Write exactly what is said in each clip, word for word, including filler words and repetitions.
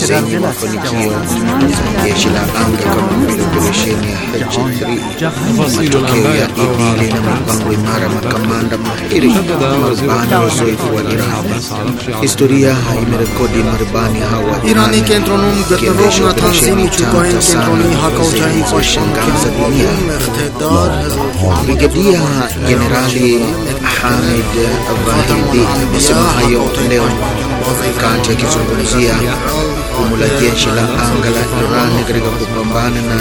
zenye mafanikio za jeshi la anga kama vile operesheni ya H tatu, matokeo ya idili na mipango imara makamanda mahiri marubani wazoefu wa Iran. Historia imerekodi marubani hawa ایرانی که انترونوم گترون و تنظیمی چوباین که انترونی حقا و جایی kushangaza dunia. Brigadia Jenerali Hamid Vahidi amesema hayo leo wakati akizungumzia jukumu la jeshi la anga la Iran katika kupambana na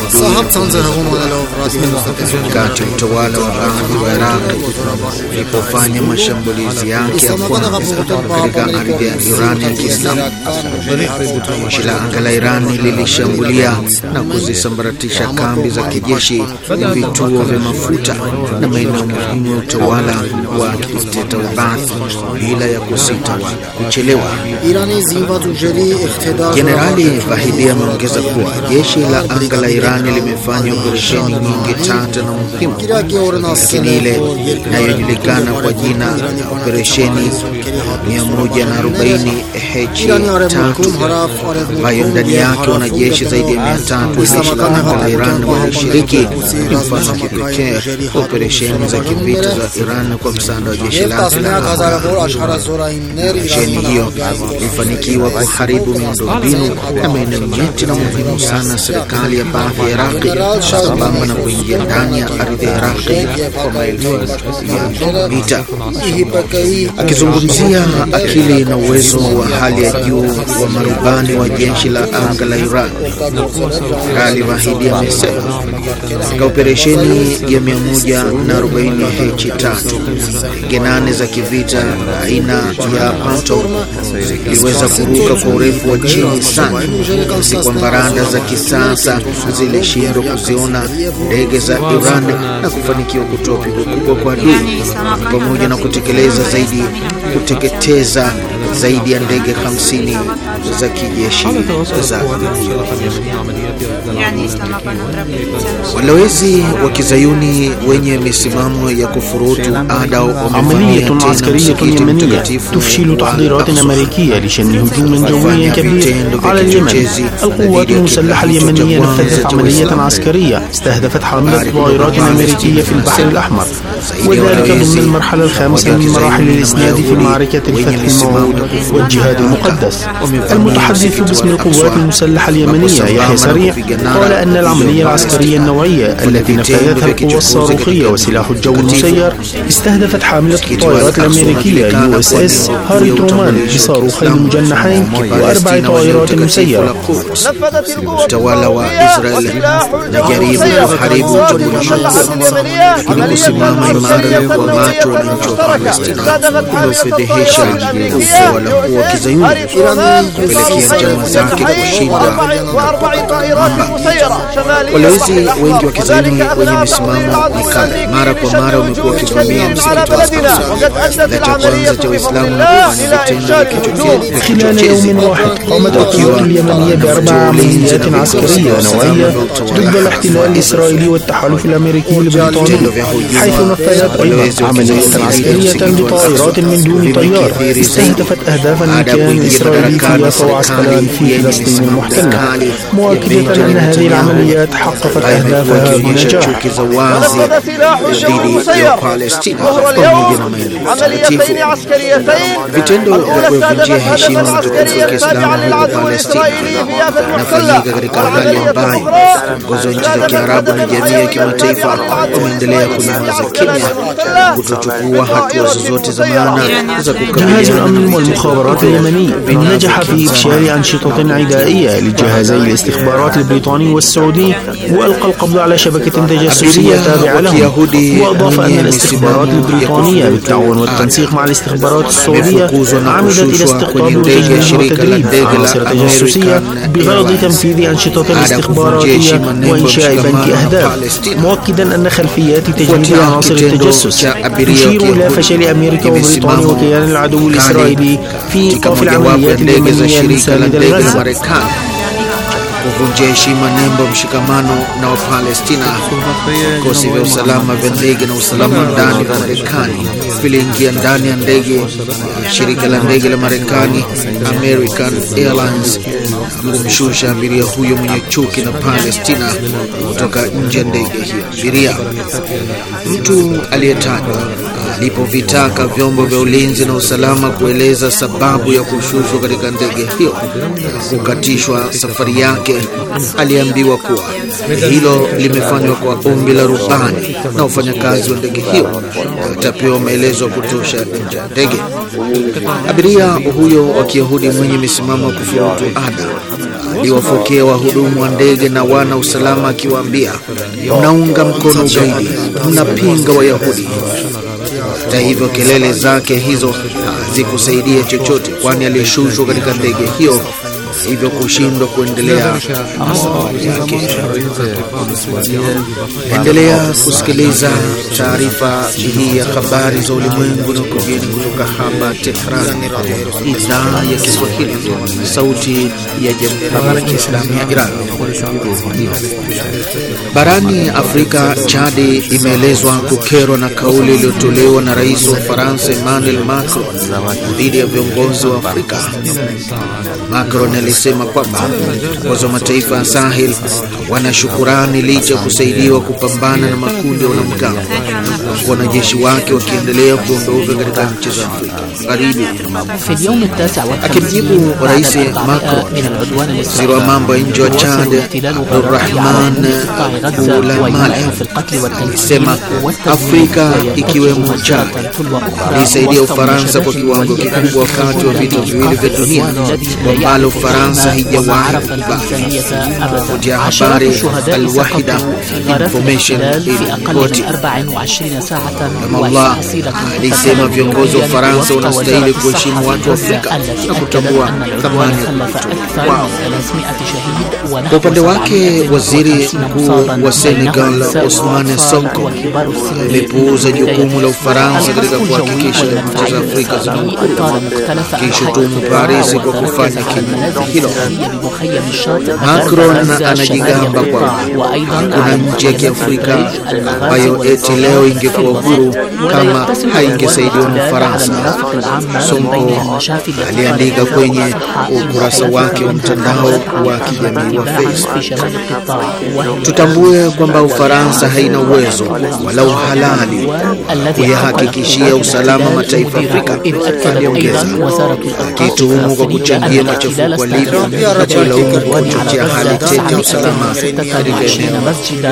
wakati utawala wa baadhi wa Iraq ulipofanya mashambulizi yake ya kwanza katika ardhi ya Iran ya Kiislamu. Jeshi la anga la Iran lilishambulia na kuzisambaratisha kambi za kijeshi, vituo vya mafuta na maeneo muhimu ya utawala wa dikteta wa Baath bila ya kusita kuchelewa. Jenerali Vahidi ameongeza kuwa jeshi la anga la Iran limefanya operesheni nyingi tata na muhimu, lakini ile inayojulikana kwa jina operesheni mia moja na arobaini H tatu ambayo ndani yake wanajeshi zaidi ya mia tatu wa jeshi la anga la Iran walishiriki ni mfano kipekee operesheni za kivita za Iran kwa msaada wa jeshi la anga. Operesheni hiyo ilifanikiwa kuharibu miundombinu na maeneo nyeti na muhimu sana serikali ya Baath ya Iraqi, sambamba na kuingia ndani ya ardhi ya Iraqi kwa maelfu ya mita. Akizungumzia akili na uwezo wa hali ya juu wa marubani wa jeshi la anga la Iran, Jenerali Vahidi amesema katika operesheni ya mia moja na arobaini H tatu ndege nane za kivita aina ya Panto ziliweza kuruka kwa urefu wa chini sana, si kwamba rada za kisasa zilishindwa kuziona ndege za Iran na kufanikiwa kutoa pigo kubwa kwa adui, pamoja na kutekeleza zaidi kuteketeza zaidi ya ndege hamsini za kijeshi za walowezi wa kizayuni wenye misimamo ya kufurutu ada عملية عسكرية يمنية تفشل تحضيرات أمريكية لشن هجوم جوي كبير على اليمن. القوات المسلحة اليمنية نفذت عملية عسكرية استهدفت حاملة طائرات أمريكية في البحر الأحمر، وذلك ضمن المرحلة الخامسة من مراحل الإسناد في معركة الفتح الموعود والجهاد المقدس. المتحدث باسم القوات المسلحة اليمنية يحيى سريع قال أن العملية العسكرية النوعية التي نفذتها القوى الصاروخية وسلاح الجو المسير استهدفت حاملة الطائرات الأمريكية يو اس اس هاري ترومان بصاروخين مجنحين وأربع طائرات مسيرة. utawala wa Israel najaribu kuharibu jamhuri lakini kusimama imara na kwa macho wananchi wa Palestina kumefedhehesha utawala huo wa kizayuni kupelekea njama zake kushinda. Walowezi wengi wa kizayuni wenye misimamo mikali mara kwa mara wamekuwa wakivamia msikiti wa Al-Aqsa na cha kwanza cha Uislamu na kufanya vitendo vya kichochezi. خلال يوم واحد قامت القوات اليمنية بأربع عمليات عسكرية نوعية ضد الاحتلال الإسرائيلي والتحالف الأمريكي البريطاني، حيث نفذت أيضا عملية عسكرية بطائرات من دون طيار استهدفت أهدافا من كيان إسرائيلي في يافا وعسقلان في فلسطين المحتلة، مؤكدة أن هذه العمليات حققت أهدافها بنجاح. نفذ سلاح الجو المسير ظهر اليوم عمليتين عسكريتين، الأولى استهدفت هدفا عسكريا تابعا للعدو الإسرائيلي في يافا المحتلة، والعملية الأخرى استهدفت هدفا عسكريا تابعا للعدو الإسرائيلي kutochukua hatua zozote za maana za kukabiliana. جهاز الأمن والمخابرات اليمني نجح في إفشال أنشطة عدائية لجهازي الاستخبارات البريطاني والسعودي، وألقى القبض على شبكة تجسسية تابعة له. وأضاف أن الاستخبارات البريطانية بالتعاون والتنسيق مع الاستخبارات السعودية عمدت إلى استقطاب وتجهيز وتدريب عناصر تجسسية بغرض تنفيذ أنشطة استخباراتية وإنشاء بنك أهداف، مؤكدا أن خلفيات تجهيز عناصر التجسس تشير إلى فشل أمريكا وبريطانيا وكيان العدو الإسرائيلي في إيقاف العمليات اليمنية المساندة لغزة. kuvunjia heshima nembo mshikamano na Wapalestina. Vikosi vya usalama vya ndege na usalama ndani vya Marekani viliingia ndani ya ndege ya shirika la ndege la Marekani American Airlines na kumshusha abiria huyo mwenye chuki na Palestina kutoka nje ya ndege hiyo. Abiria mtu aliyetajwa alipovitaka vyombo vya ulinzi na usalama kueleza sababu ya kushushwa katika ndege hiyo na kukatishwa safari yake, aliambiwa kuwa hilo limefanywa kwa ombi la rubani na wafanyakazi wa ndege hiyo, watapewa maelezo ya kutosha nje ya ndege. Abiria huyo wa Kiyahudi mwenye misimamo ya kufurutu ada aliwafokea wahudumu wa ndege na wana usalama akiwaambia, mnaunga mkono ugaidi, mnapinga Wayahudi. Hata hivyo kelele zake hizo hazikusaidia chochote, kwani alishushwa katika ndege hiyo, hivyo kushindwa kuendelea na safari yake. Endelea kusikiliza taarifa hii ya habari za ulimwengu na kujeni kutoka hapa Tehran, idhaa ya Kiswahili, sauti ya Jamhuri ya Kiislamu ya Iran. Barani Afrika, Chadi imeelezwa kukerwa na kauli iliyotolewa na rais wa Faransa Emmanuel Macron dhidi ya viongozi wa Afrika. Macron alisema kwamba viongozi wa mataifa ya Sahel wana shukurani licha kusaidiwa kupambana na makundi ya wanamgambo, wanajeshi wake wakiendelea kuondoka katika nchi za Afrika Magharibi. Akimjibu Rais Macron, waziri wa mambo ya nje wa Chad Abdurrahman Boulamala alisema Afrika ikiwemo Chad ilisaidia Ufaransa kwa kiwango kikubwa wakati wa vita viwili vya dunia ambalo Ufaransa haijawahi kubali. Kuja habari Al-Wahida Information Report, Allah alisema viongozi wa Ufaransa wanastahili kuheshimu watu wa Afrika na kutambua thamani ya watu wao. Kwa upande wake, waziri mkuu wa Senegal Ousmane Sonko alipuuza jukumu la Ufaransa katika kuhakikisha nchi za Afrika zinakuwa, kishutumu Paris kwa kufanya kinyume hilo. Macron anajigamba kwamba hakuna nchi ya Kiafrika ambayo eti leo ingekuwa huru kama haingesaidiwa na Ufaransa. Sonko aliandika kwenye ukurasa wake wa mtandao wa kijamii wa Facebook, tutambue kwamba Ufaransa haina uwezo wala uhalali kuyahakikishia usalama mataifa Afrika. Aliongeza akituhumu kwa kuchangia machafuko kwa Libya na kulaumu kuchochea hali tete ya usalama katika eneo.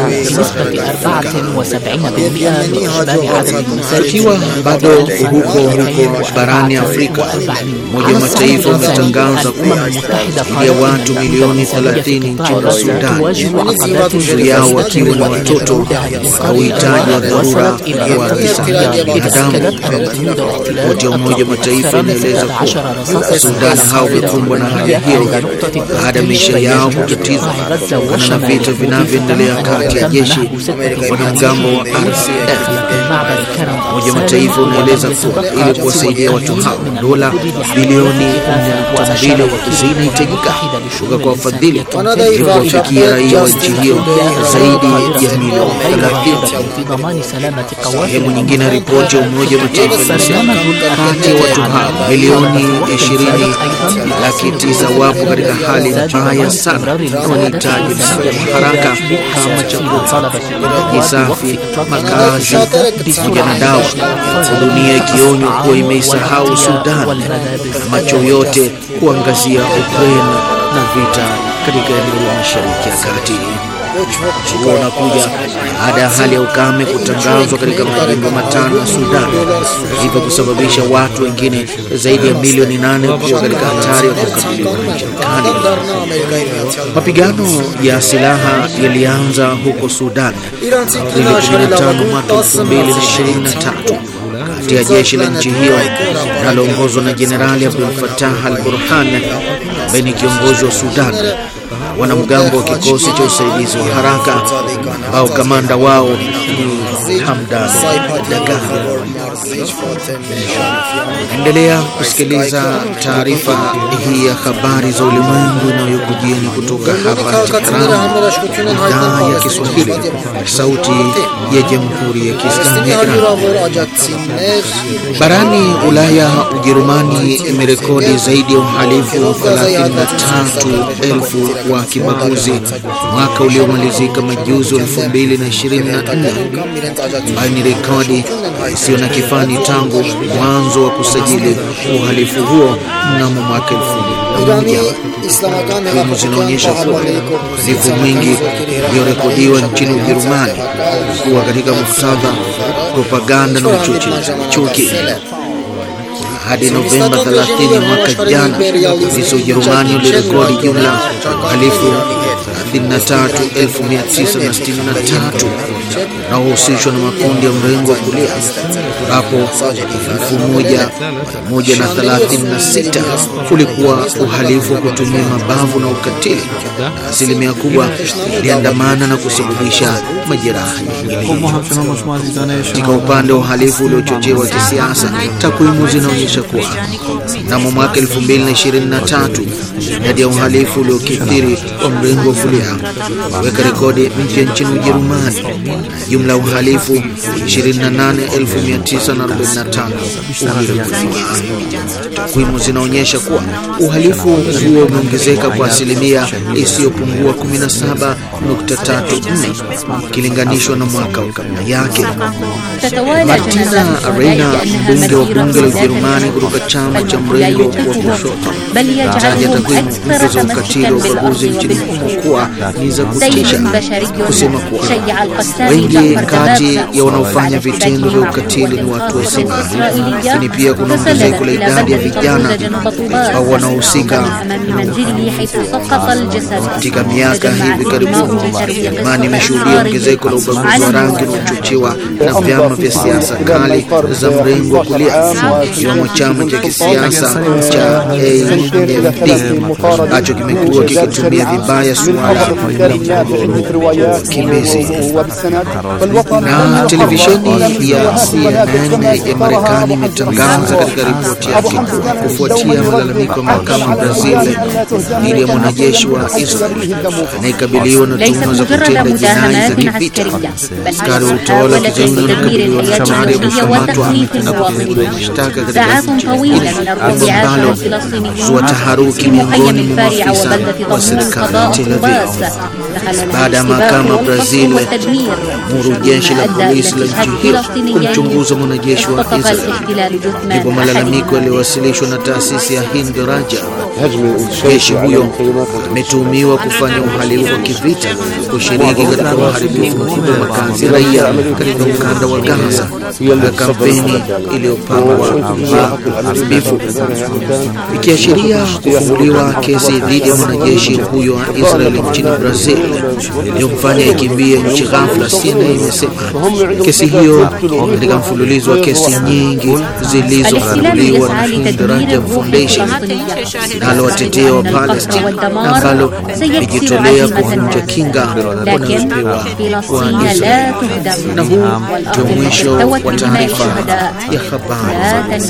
Ikiwa bado huko huko barani Afrika, Umoja wa Mataifa umetangaza kuwa zaidi ya watu milioni thelathini nchini Sudan, nusu yao wakiwa ni watoto, wana uhitaji wa dharura wa kibinadamu. Ripoti ya Umoja wa Mataifa inaeleza kuwa Sudan hao wamekumbwa na hali hiyo baada ya maisha yao kutatizwa kutokana na vita vinavyoendelea kati ya jeshi na wanamgambo wa R S F. Umoja wa Mataifa unaeleza kuwa ili kuwasaidia watu hao, dola bilioni nne nukta mbili zinahitajika kutoka kwa wafadhili ili kuwafikia raia wa nchi hiyo zaidi ya milioni thelathini. Sehemu nyingine ya ripoti ya Umoja wa Mataifa inasema kati ya watu hao milioni ishirini laki tisa wapo katika hali mbaya sana na wanahitaji msaada wa haraka kama chakula, maji safi, makazi pamoja na dawa. Dunia ikionywa kuwa imeisahau Sudan, macho yote kuangazia Ukraine na vita katika eneo la Mashariki ya Kati. Unakuja baada ya hali ya ukame kutangazwa katika majimbo matano ya Sudan, hivyo kusababisha watu wengine zaidi ya milioni nane kuwa katika hatari ya kukabiliwa na njaa kali. Mapigano ya silaha yalianza huko Sudan Aprili kumi na tano mwaka elfu mbili na ishirini na tatu kati ya jeshi la nchi hiyo linaloongozwa na Jenerali Abdel Fattah al-Burhan ambaye ni kiongozi wa Sudan, wanamgambo wa kikosi cha usaidizi wa haraka ambao kamanda wao ni Hamdan Dagalo. Endelea kusikiliza taarifa hii ya habari za ulimwengu inayokujieni kutoka hapa Tehran, idhaa ya Kiswahili, sauti ya Jamhuri ya Kiislamu ya Iran. Barani Ulaya, Ujerumani imerekodi zaidi ya uhalifu thelathini na tatu elfu wa kibaguzi mwaka uliomalizika majuzi elfu mbili na ishirini na nne, ambayo ni rekodi isiyo na kifani tangu mwanzo wa kusajili uhalifu huo mnamo mwaka elfu mbili na moja. Takwimu zinaonyesha kuwa uhalifu mwingi uliorekodiwa nchini Ujerumani kuwa katika muktadha propaganda na uchochezi wa chuki. Hadi Novemba thelathini mwaka jana, polisi wa Ujerumani ulirekodi jumla uhalifu thelathini na tatu elfu mia tisa na sitini na tatu na uhusishwa na makundi ya mrengo wa kulia, ambapo elfu moja moja na thelathini na sita kulikuwa uhalifu wa kutumia mabavu na ukatili, na asilimia kubwa iliandamana na kusababisha majeraha. Katika upande wa uhalifu uliochochewa kisiasa, takwimu zinaonyesha kuwa mnamo mwaka elfu mbili na ishirini na tatu idadi ya uhalifu uliokithiri wa mrengo wa kulia weka rekodi mpya nchini Ujerumani, jumla uhalifu ishirini na nane elfu mia tisa na arobaini na tano uliripotiwa. Takwimu zinaonyesha kuwa uhalifu huo umeongezeka kwa asilimia isiyopungua kumi na saba nukta tatu nne ikilinganishwa na mwaka kabla yake. Martina Arena, mbunge wa bunge la Ujerumani kutoka chama cha mrengo wa kushoto, taja takwimu mpya za ukatili wa ubaguzi nchini humo kuwa ni za kutisha, kusema kuwa wengi kati ya wanaofanya vitendo vya ukatili ni watu wazima, lakini pia kuna ongezeko la idadi ya vijana au wanaohusika. Katika miaka hivi karibuni, Ujerumani imeshuhudia ongezeko la ubaguzi wa rangi unaochochewa na vyama vya siasa kali za mrengo wa kulia, ikiwemo chama cha kisiasa cha A F D ambacho kimekuwa kikitumia vibaya suala la kimezi. Na televisheni ya C N N ya Marekani imetangaza katika ripoti yake kufuatia malalamiko ya mahakama Brazil dhidi ya mwanajeshi wa Israel anayekabiliwa na tuhuma za kutenda jinai za kivita. Askari wa utawala wa kizayuni wanakabiliwa na hatari ya kukamatwa na kupelekwa mashtaka katika nchi nyingine, ambalo zua taharuki miongoni mwa maafisa wa serikali ya Tel Aviv. Baada ya mahakama Brazil muru jeshi la polisi la nchi hiyo kumchunguza mwanajeshi wa Israel, ndipo malalamiko yaliyowasilishwa na taasisi ya Hind Raja. Jeshi huyo ametuhumiwa kufanya uhalifu wa kivita, kushiriki katika uharibifu mkubwa wa makazi ya raia katika ukanda wa Gaza na kampeni iliyopangwa ya uharibifu, ikiashiria kufunguliwa kesi dhidi ya mwanajeshi huyo wa Israel nchini Brazil iliyomfanya ikimbie nchi ghafla. C N N imesema kesi hiyo katika mfululizo wa kesi nyingi zilizofunguliwa na Hind Rajab Foundation linalowatetea wa Palestina, ambalo limejitolea kuvunja kinga wanazopewa wa Israel. Na huu ndio mwisho wa taarifa ya habari.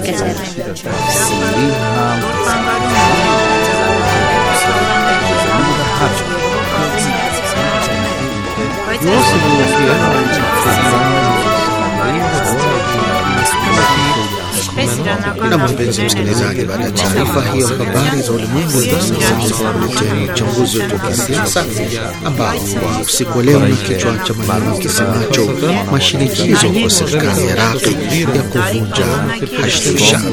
Na mpenzi msikilizaji, baada ya taarifa hiyo habari za ulimwengu, sasa tunaletea uchambuzi wa kisiasa ambao kwa usiku wa leo ni kichwa cha maneno kisemacho mashinikizo kwa serikali ya Iraq ya kuvunja Hashd al-Shaabi.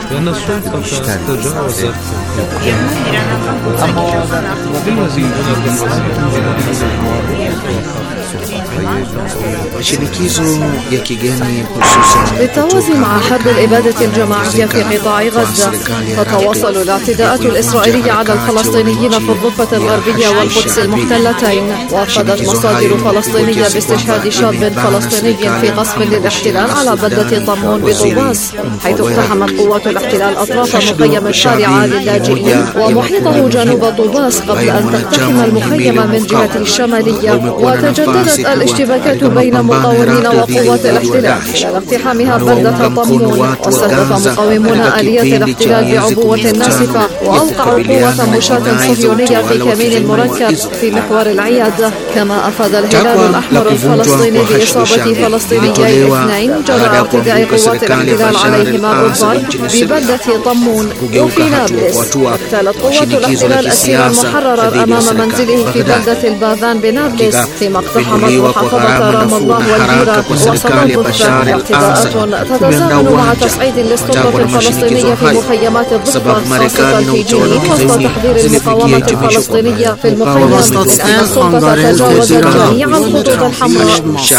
mashinikizo ya kigeni hususan بالتوازي مع حرب الإبادة الجماعية في قطاع غزة، تتواصل الاعتداءات الإسرائيلية على الفلسطينيين في الضفة الغربية والقدس المحتلتين. وأفادت مصادر فلسطينية باستشهاد شاب فلسطيني في قصف للاحتلال على بلدة طمون بطوباس، حيث اقتحمت قوات الاحتلال أطراف مخيم الشارعة للاجئين ومحيطه جنوب طوباس قبل أن تقتحم المخيم من جهته الشمالية. وتجددت الاشتباكات بين مقاومين وقوات الاحتلال خلال اقتحامها بلدة طمون، واستهدف مقاومون آليات الاحتلال بعبوة ناسفة وأوقعوا قوة مشاة صهيونية في كمين مركب في محور العياد. كما أفاد الهلال الأحمر الفلسطيني بإصابة فلسطينيي اثنين جراء اعتداء قوات الاحتلال عليهما بالضرب ببلدة طمون وفي نابلس. اغتالت قوات الاحتلال أسيرا محررا أمام منزله في بلدة الباذان بنابلس، فيما اقتحمت محافظة رام الله والجيرة وسط القدس. اعتداءات تتزامن مع تصعيد للسلطة الفلسطينية في مخيمات الضفة خاصة في جنين وسط تحضير المقاومة الفلسطينية في المخيم، لأن السلطة تجاوزت جميع الخطوط الحمراء.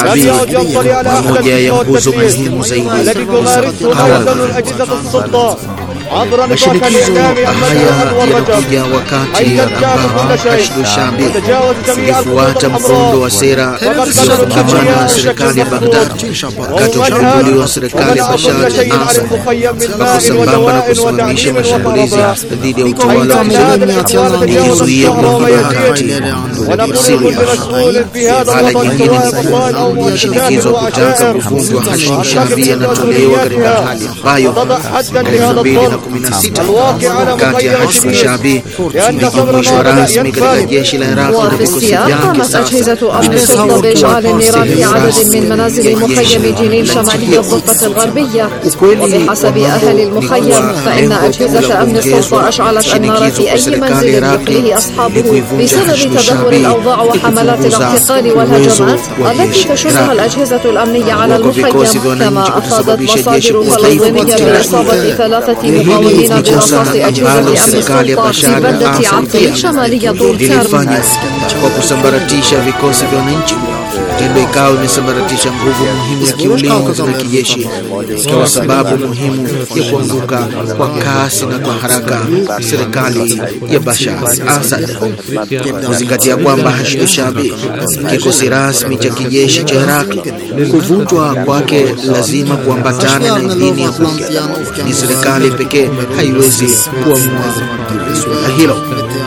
التي تمارس توازن أجهزة السلطة عبر نطاق الإعلام yanakuja wakati ambao Hashdu Shaabi ikifuata mkondo wa sera zilizofungamana na serikali ya Baghdad wakati wa ushambulio wa serikali ya Bashar al-Assad, ambako sambamba na kusimamisha mashambulizi dhidi ya utawala wa kizayuni ikizuia kuingia kati ya Syria. Hala nyingine ni shinikizo kutaka kuvunjwa Hashdu Shaabi yanatolewa katika hali ambayo elfu mbili na kumi na sita wakati ya Hashdu Shaabi ilijumuishwa rasmi katika jeshi la Iraq na vikosi vyake. قامت أجهزة أمن السلطة بإشعال النيران في عدد من منازل مخيم جنين شمالي الضفة الغربية، وبحسب أهل المخيم فإن أجهزة أمن السلطة أشعلت النار في أي منزل يحييه أصحابه بسبب تدهور الأوضاع وحملات الاعتقال والهجمات التي تشنها الأجهزة الأمنية على المخيم. كما أفادت مصادر فلسطينية بإصابة ثلاثة مقاومين برصاص أجهزة أمن السلطة في بلدة عقيل شمالية طول كرم. kwa kusambaratisha vikosi vya wananchi. Tendo ikawa imesambaratisha nguvu muhimu ya kiulinzi na kijeshi, ikiwa sababu muhimu ya kuanguka kwa kasi na kwa haraka serikali ya Bashar al-Assad. Kuzingatia kwamba Hashdu Shaabi kikosi rasmi cha kijeshi cha Iraq, kuvunjwa kwake lazima kuambatana na idhini ya bunge. Ni serikali pekee haiwezi kuamua hilo.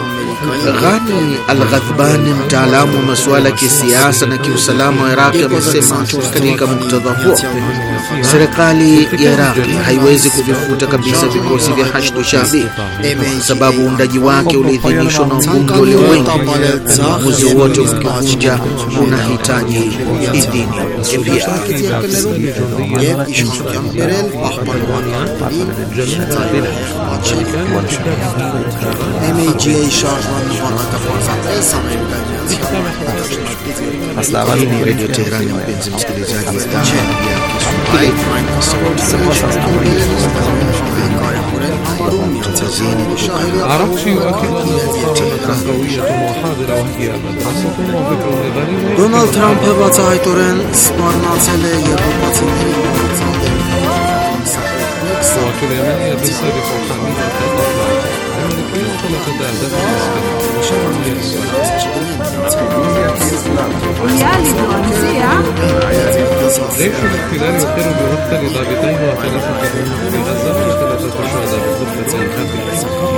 Ghani al-Ghadbani, mtaalamu wa masuala ya kisiasa na kiusalama wa Iraq, amesema katika muktadha huo serikali ya Iraq haiwezi kuvifuta kabisa vikosi vya Hashdu Shaabi sababu uundaji wake uliidhinishwa na wabunge walio wengi. Uamuzi wote ukivunja unahitaji idhini mpya. Hii ni Radio Tehran, mpenzi msikilizaji. Դոնալդ Թրամփը բացահայտորեն սպառնացել է եվրոպացիների جيش الاحتلال يقر بمقتل ضابطين وثلاثة جنود في غزة وثلاثة شهداء بالضفة الغربية.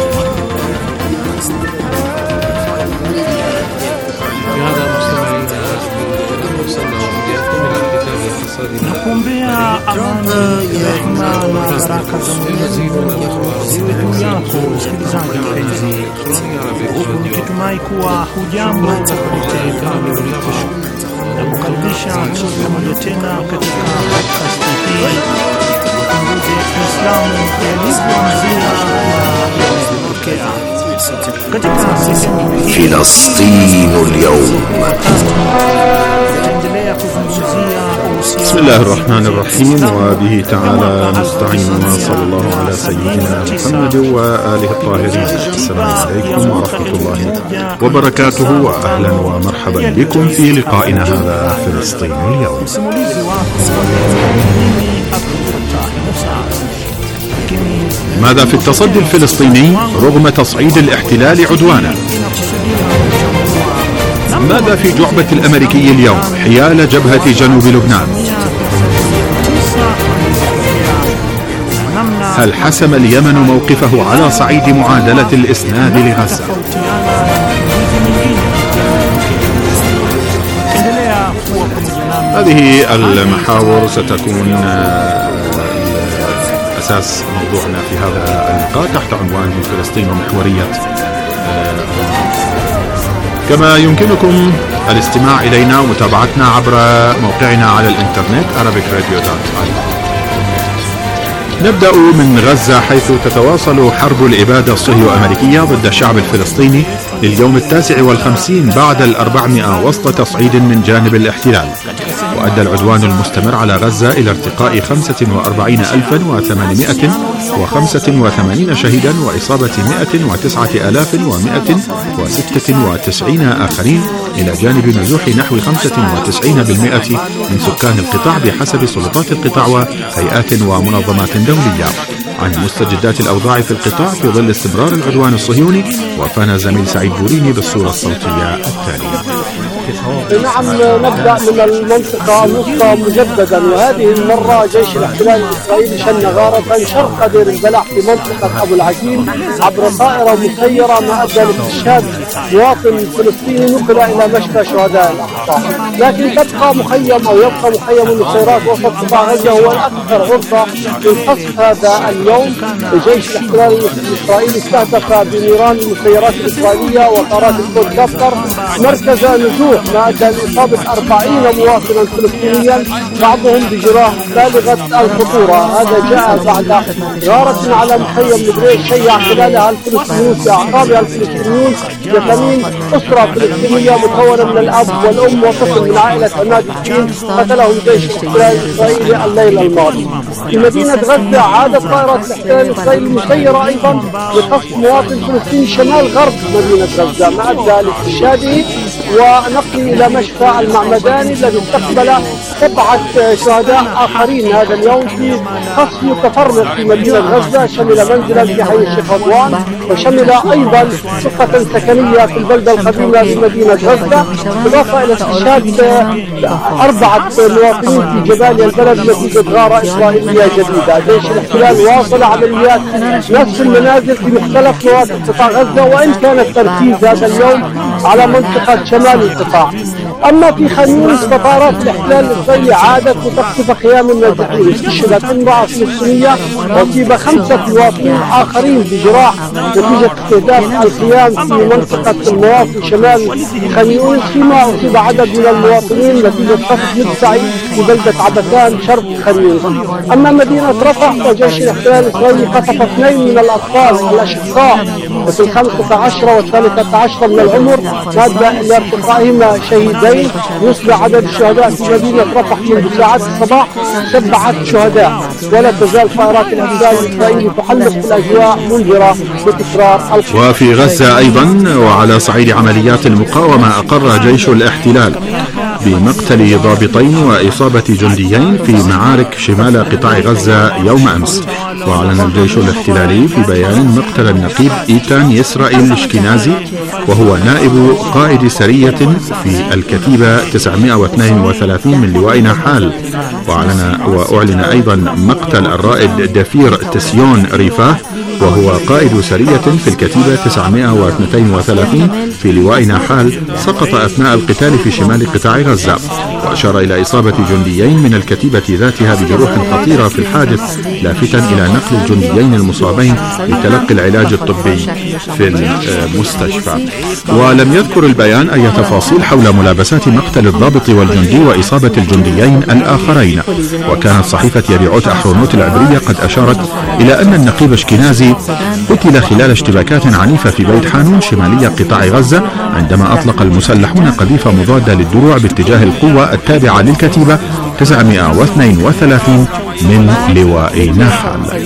بهذا مستمعين وصلنا وإياكم إلى الختام الاقتصادي. Nakuombea amani, rehema na baraka za Mwenyezi Mungu ziwe juu yako msikilizaji mpenzi, huku nikitumai kuwa hujambo popote pale ulipo, na kukaribisha tuwe pamoja tena katika podcast hii ya uchambuzi wa Kiislamu yalivyoanzia na yalivyotokea katika sehemu hii. فلسطين اليوم. بسم الله الرحمن الرحيم، وبه تعالى نستعين، وصلى الله على سيدنا محمد وآله الطاهرين. السلام عليكم ورحمة الله وبركاته، وأهلا ومرحبا بكم في لقائنا هذا فلسطين اليوم. ماذا في التصدي الفلسطيني رغم تصعيد الاحتلال عدوانا؟ ماذا في جعبة الأمريكي اليوم حيال جبهة جنوب لبنان؟ هل حسم اليمن موقفه على صعيد معادلة الإسناد لغزة؟ هذه المحاور ستكون أساس موضوعنا في هذا اللقاء تحت عنوان فلسطين ومحورية. كما يمكنكم الاستماع إلينا ومتابعتنا عبر موقعنا على الإنترنت arabic radio dot i. نبدأ من غزة، حيث تتواصل حرب الإبادة الصهيو-أمريكية ضد الشعب الفلسطيني لليوم التاسع والخمسين بعد الأربعمائة وسط تصعيد من جانب الاحتلال. وأدى العدوان المستمر على غزة إلى ارتقاء خمسة وأربعين ألفا وثمانمائة وخمسة وثمانين شهيدا وإصابة مائة وتسعة آلاف ومائة وستة وتسعين آخرين، إلى جانب نزوح نحو خمسة وتسعين بالمئة من سكان القطاع بحسب سلطات القطاع وهيئات ومنظمات دولية. عن مستجدات الأوضاع في القطاع في ظل استمرار العدوان الصهيوني، وفانا زميل سعيد بوريني بالصورة الصوتية التالية. نعم، نبدأ من المنطقة الوسطى مجددا، وهذه المرة جيش الاحتلال الإسرائيلي شن غارة شرق دير البلح في منطقة أبو العجيل عبر طائرة مسيرة، ما أدى لاستشهاد مواطن فلسطيني نقل إلى مشفى شهداء الأقصى. لكن تبقى مخيم أو يبقى مخيم النصيرات وسط قطاع غزة هو الأكثر غرفة من قصف هذا اليوم. جيش الاحتلال الإسرائيلي استهدف بنيران المسيرات الإسرائيلية وطارات الهليكوبتر مركز نزوح، ما أدى لإصابة أربعين مواطنا فلسطينيا بعضهم بجراح بالغة الخطورة. هذا جاء بعد غارة على مخيم مدريد شيع خلالها الفلسطينيون في أعقابها الفلسطينيون يتمين أسرة فلسطينية مكونة من الأب والأم وطفل من عائلة عماد الدين قتلهم جيش الاحتلال الإسرائيلي الليلة الماضي. في مدينة غزة عادت طائرات الاحتلال الإسرائيلي مسيرة أيضا لقصف مواطن فلسطيني شمال غرب مدينة غزة، ما أدى لاستشهاده ونقله إلى مشفى المعمداني الذي استقبل سبعة شهداء آخرين هذا اليوم في قصف متفرق في مدينة غزة، شمل منزلا في حي الشيخ رضوان، وشمل أيضا شقة سكنية في البلدة القديمة لمدينة غزة، إضافة إلى استشهاد أربعة مواطنين في جباليا البلد نتيجة غارة إسرائيلية جديدة. جيش الاحتلال واصل عمليات نسف المنازل في مختلف مناطق قطاع غزة، وإن كان التركيز هذا اليوم على منطقة شمال القطاع. أما في خان يونس فطائرات الاحتلال الإسرائيلي عادت لتقصف خيام النازحين، استشهدت امرأة فلسطينية وأصيب خمسة مواطنين آخرين بجراح نتيجة استهداف الخيام في منطقة المواطن شمال خان يونس، فيما أصيب عدد من المواطنين نتيجة قصف مدفعي في بلدة عبثان شرق خان يونس. أما مدينة رفح فجيش الاحتلال الإسرائيلي قصف اثنين من الأطفال الأشقاء في الخامسة عشرة والثالثة عشرة من العمر، أدى إلى ارتقائهما شهيدين، يصبح عدد الشهداء في مدينة رفح منذ ساعات الصباح سبعة شهداء. ولا تزال طائرات الاحتلال الإسرائيلي تحلق في الأجواء منذرة بتكرار القصف. وفي غزة أيضا وعلى صعيد عمليات المقاومة، أقر جيش الاحتلال بمقتل ضابطين وإصابة جنديين في معارك شمال قطاع غزة يوم أمس. وأعلن الجيش الاحتلالي في بيان مقتل النقيب إيتان يسرائيل الشكنازي، وهو نائب قائد سرية في الكتيبة تسعمائة واثنين وثلاثين من لواء نحال. وأعلن وأعلن أيضا مقتل الرائد دفير تسيون ريفاه، وهو قائد سرية في الكتيبة تسعمائة واثنين وثلاثين في لواء نحال، سقط أثناء القتال في شمال قطاع غزة. وأشار إلى إصابة جنديين من الكتيبة ذاتها بجروح خطيرة في الحادث، لافتا إلى نقل الجنديين المصابين لتلقي العلاج الطبي في المستشفى. ولم يذكر البيان أي تفاصيل حول ملابسات مقتل الضابط والجندي وإصابة الجنديين الآخرين. وكانت صحيفة يديعوت أحرونوت العبرية قد أشارت إلى أن النقيب شكنازي قتل خلال اشتباكات عنيفة في بيت حانون شمالية قطاع غزة، عندما أطلق المسلحون قذيفة مضادة للدروع باتجاه القوة التابعة للكتيبة تسعمائة واثنين وثلاثين من لواء نحال.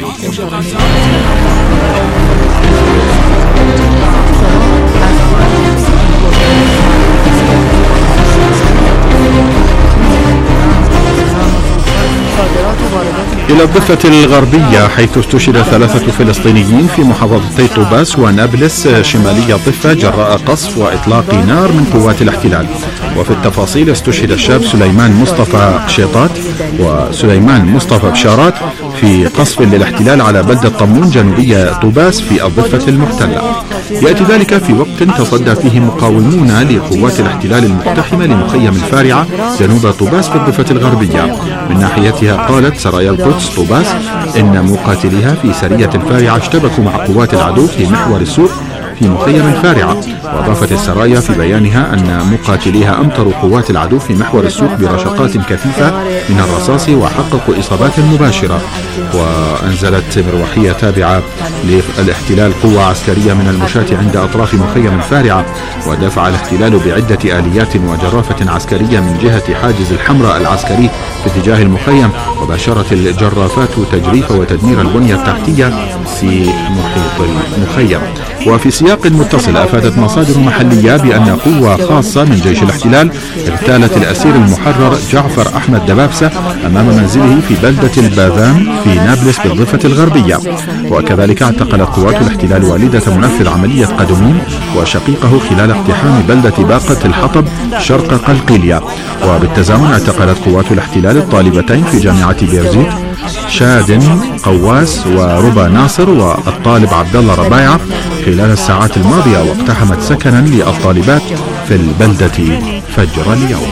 إلى الضفة الغربية، حيث استشهد ثلاثة فلسطينيين في محافظتي طوباس ونابلس شمالية الضفة جراء قصف وإطلاق نار من قوات الاحتلال. وفي التفاصيل، استشهد الشاب سليمان مصطفى شيطات وسليمان مصطفى بشارات في قصف للاحتلال على بلدة طمون جنوبية طوباس في الضفة المحتلة. يأتي ذلك في وقت تصدى فيه مقاومون لقوات الاحتلال المقتحمة لمخيم الفارعة جنوب طوباس في الضفة الغربية. من ناحيتها قالت سرايا القدس طوباس إن مقاتليها في سرية الفارعة اشتبكوا مع قوات العدو في محور السوق في مخيم الفارعة. وأضافت السرايا في بيانها أن مقاتليها أمطروا قوات العدو في محور السوق برشقات كثيفة من الرصاص وحققوا إصابات مباشرة. وأنزلت مروحية تابعة للاحتلال قوة عسكرية من المشاة عند أطراف مخيم الفارعة. ودافع الاحتلال بعدة آليات وجرافة عسكرية من جهة حاجز الحمراء العسكري في اتجاه المخيم. وباشرت الجرافات تجريف وتدمير البنية التحتية في محيط المخيم. وفي سياق متصل أفادت مصادر محلية بأن قوة خاصة من جيش الاحتلال اغتالت الأسير المحرر جعفر أحمد دبابسة أمام منزله في بلدة الباذان في نابلس بالضفة الغربية. وكذلك اعتقلت قوات الاحتلال والدة منفذ عملية قدومين وشقيقه خلال اقتحام بلدة باقة الحطب شرق قلقيلية. وبالتزامن اعتقلت قوات الاحتلال الطالبتين في جامعة بيرزيت شادن قواس وربا ناصر والطالب عبد الله ربايعة خلال الساعات الماضية. واقتحمت سكنا للطالبات في البلدة فجر اليوم.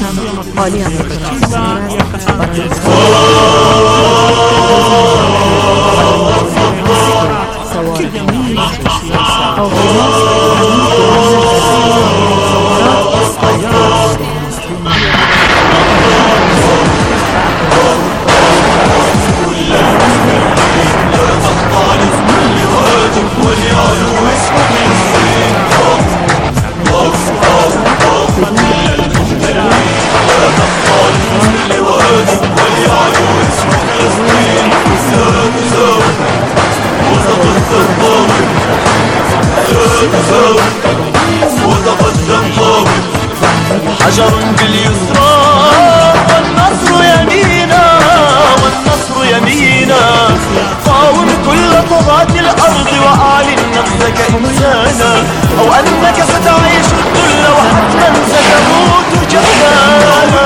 حجر باليسرى والنصر يمينا والنصر يمينا. قاوم كل طغاة الأرض وأعلن نفسك إنسانا أو أنك ستعيش الذل وحتما ستموت جبانا.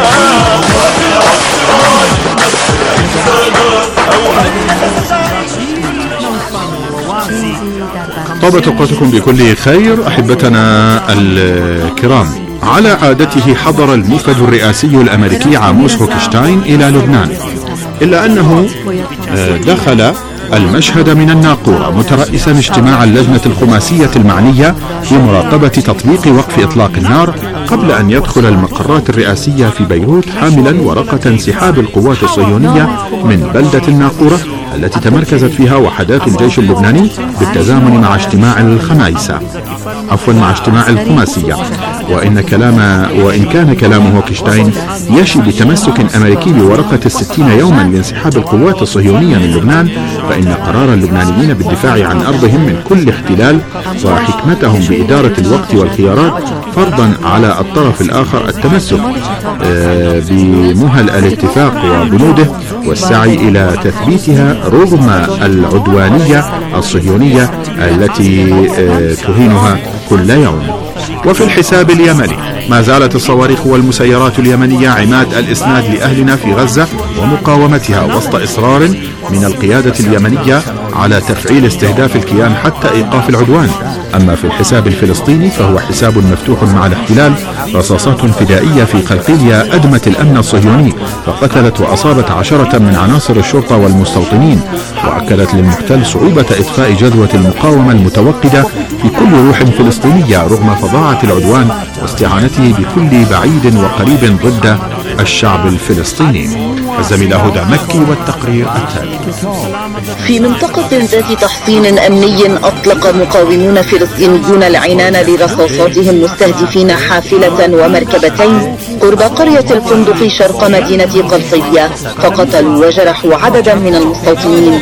طابت اوقاتكم بكل خير احبتنا الكرام. على عادته حضر الموفد الرئاسي الامريكي عاموس هوكشتاين الى لبنان، الا انه دخل المشهد من الناقورة مترأسا اجتماع اللجنة الخماسية المعنية بمراقبة تطبيق وقف إطلاق النار قبل أن يدخل المقرات الرئاسية في بيروت حاملا ورقة انسحاب القوات الصهيونية من بلدة الناقورة التي تمركزت فيها وحدات الجيش اللبناني بالتزامن مع اجتماع الخمايسة عفوا مع اجتماع الخماسية. وإن كلام وإن كان كلام هوكشتاين يشي بتمسك أمريكي بورقة الستين يوما لانسحاب القوات الصهيونية من لبنان، فإن قرار اللبنانيين بالدفاع عن أرضهم من كل احتلال وحكمتهم بإدارة الوقت والخيارات فرضا على الطرف الآخر التمسك بمهل الاتفاق وبنوده والسعي إلى تثبيتها رغم العدوانية الصهيونية التي تهينها كل يوم. وفي الحساب اليمني ما زالت الصواريخ والمسيرات اليمنية عماد الإسناد لأهلنا في غزة ومقاومتها وسط إصرار من القيادة اليمنية على تفعيل استهداف الكيان حتى إيقاف العدوان. أما في الحساب الفلسطيني فهو حساب مفتوح مع الاحتلال. رصاصات فدائية في قلقيلية أدمت الأمن الصهيوني فقتلت وأصابت عشرة من عناصر الشرطة والمستوطنين، وأكدت للمحتل صعوبة إطفاء جذوة المقاومة المتوقدة في كل روح فلسطينية رغم فظاعة العدوان واستعانته بكل بعيد وقريب ضد الشعب الفلسطيني. الزميلة هدى مكي والتقرير التالي. في منطقة ذات تحصين أمني أطلق مقاومون فلسطينيون العنان لرصاصاتهم مستهدفين حافلة ومركبتين قرب قرية الفندق شرق مدينة قلقيلية، فقتلوا وجرحوا عددا من المستوطنين.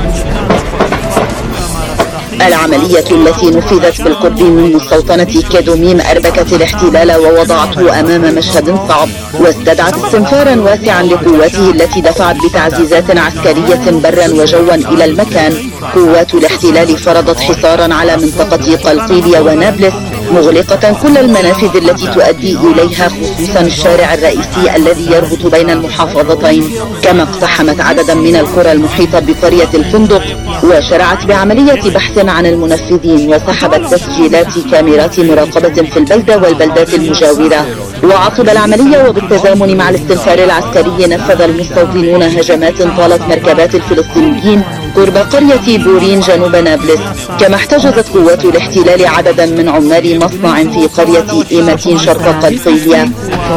العملية التي نفذت بالقرب من مستوطنة كادوميم أربكت الاحتلال ووضعته أمام مشهد صعب، واستدعت استنفارا واسعا لقواته التي دفعت بتعزيزات عسكرية برا وجوا إلى المكان. قوات الاحتلال فرضت حصارا على منطقة قلقيلية ونابلس مغلقة كل المنافذ التي تؤدي إليها، خصوصا الشارع الرئيسي الذي يربط بين المحافظتين، كما اقتحمت عددا من القرى المحيطة بقرية الفندق، وشرعت بعملية بحث عن المنفذين، وسحبت تسجيلات كاميرات مراقبة في البلدة والبلدات المجاورة. وعقب العملية وبالتزامن مع الاستنفار العسكري نفذ المستوطنون هجمات طالت مركبات الفلسطينيين قرب قرية بورين جنوب نابلس، كما احتجزت قوات الاحتلال عددا من عمال مصنع في قرية إيمتين شرق قلقية.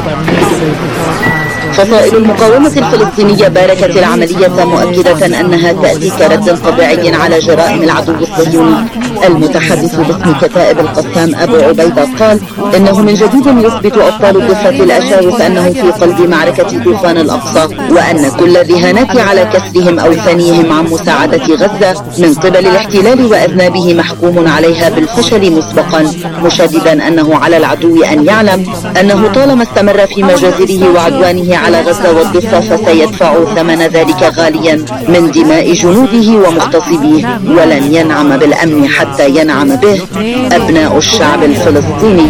فصائل المقاومة الفلسطينية باركت العملية مؤكدة أنها تأتي كرد طبيعي على جرائم العدو الصهيوني. المتحدث باسم كتائب القسام أبو عبيدة قال إنه من جديد يثبت أبطال ضفة الأشاوس أنهم في قلب معركة طوفان الأقصى، وأن كل الرهانات على كسرهم أو ثنيهم عن مساعدة غزة من قبل الاحتلال وأذنابه محكوم عليها بالفشل مسبقا، مشددا أنه على العدو أن يعلم أنه طالما استمر في مجازره وعدوانه على غزة والضفة فسيدفع ثمن ذلك غاليا من دماء جنوده ومغتصبيه، ولن ينعم بالأمن حتى ينعم به أبناء الشعب الفلسطيني.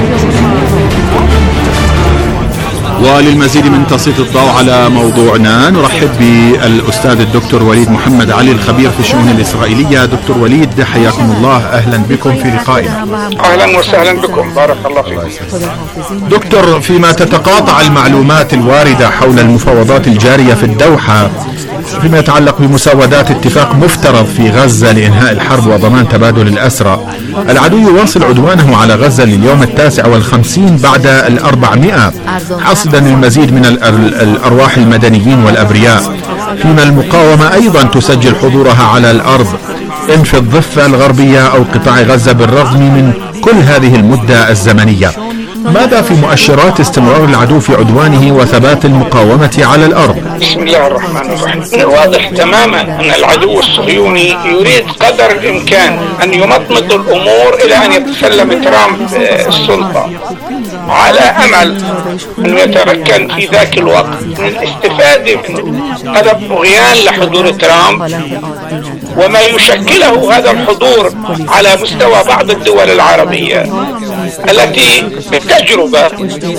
وللمزيد من تسليط الضوء على موضوعنا نرحب بالأستاذ الدكتور وليد محمد علي الخبير في الشؤون الإسرائيلية. دكتور وليد حياكم الله، أهلا بكم في لقائنا. أهلا وسهلا بكم، بارك الله فيكم. دكتور، فيما تتقاطع المعلومات الواردة حول المفاوضات الجارية في الدوحة فيما يتعلق بمساودات اتفاق مفترض في غزة لإنهاء الحرب وضمان تبادل الأسرى، العدو يواصل عدوانه على غزة لليوم التاسع والخمسين بعد الأربعمائة، حصدا المزيد من الأرواح المدنيين والأبرياء، فيما المقاومة أيضا تسجل حضورها على الأرض إن في الضفة الغربية أو قطاع غزة بالرغم من كل هذه المدة الزمنية. ماذا في مؤشرات استمرار العدو في عدوانه وثبات المقاومة على الأرض؟ بسم الله الرحمن الرحيم. من الواضح تماما أن العدو الصهيوني يريد قدر الإمكان أن يمطمط الأمور إلى أن يتسلم ترامب السلطة، على أمل أن يتمكن في ذاك الوقت من الاستفادة من هذا الطغيان لحضور ترامب وما يشكله هذا الحضور على مستوى بعض الدول العربية التي بالتجربة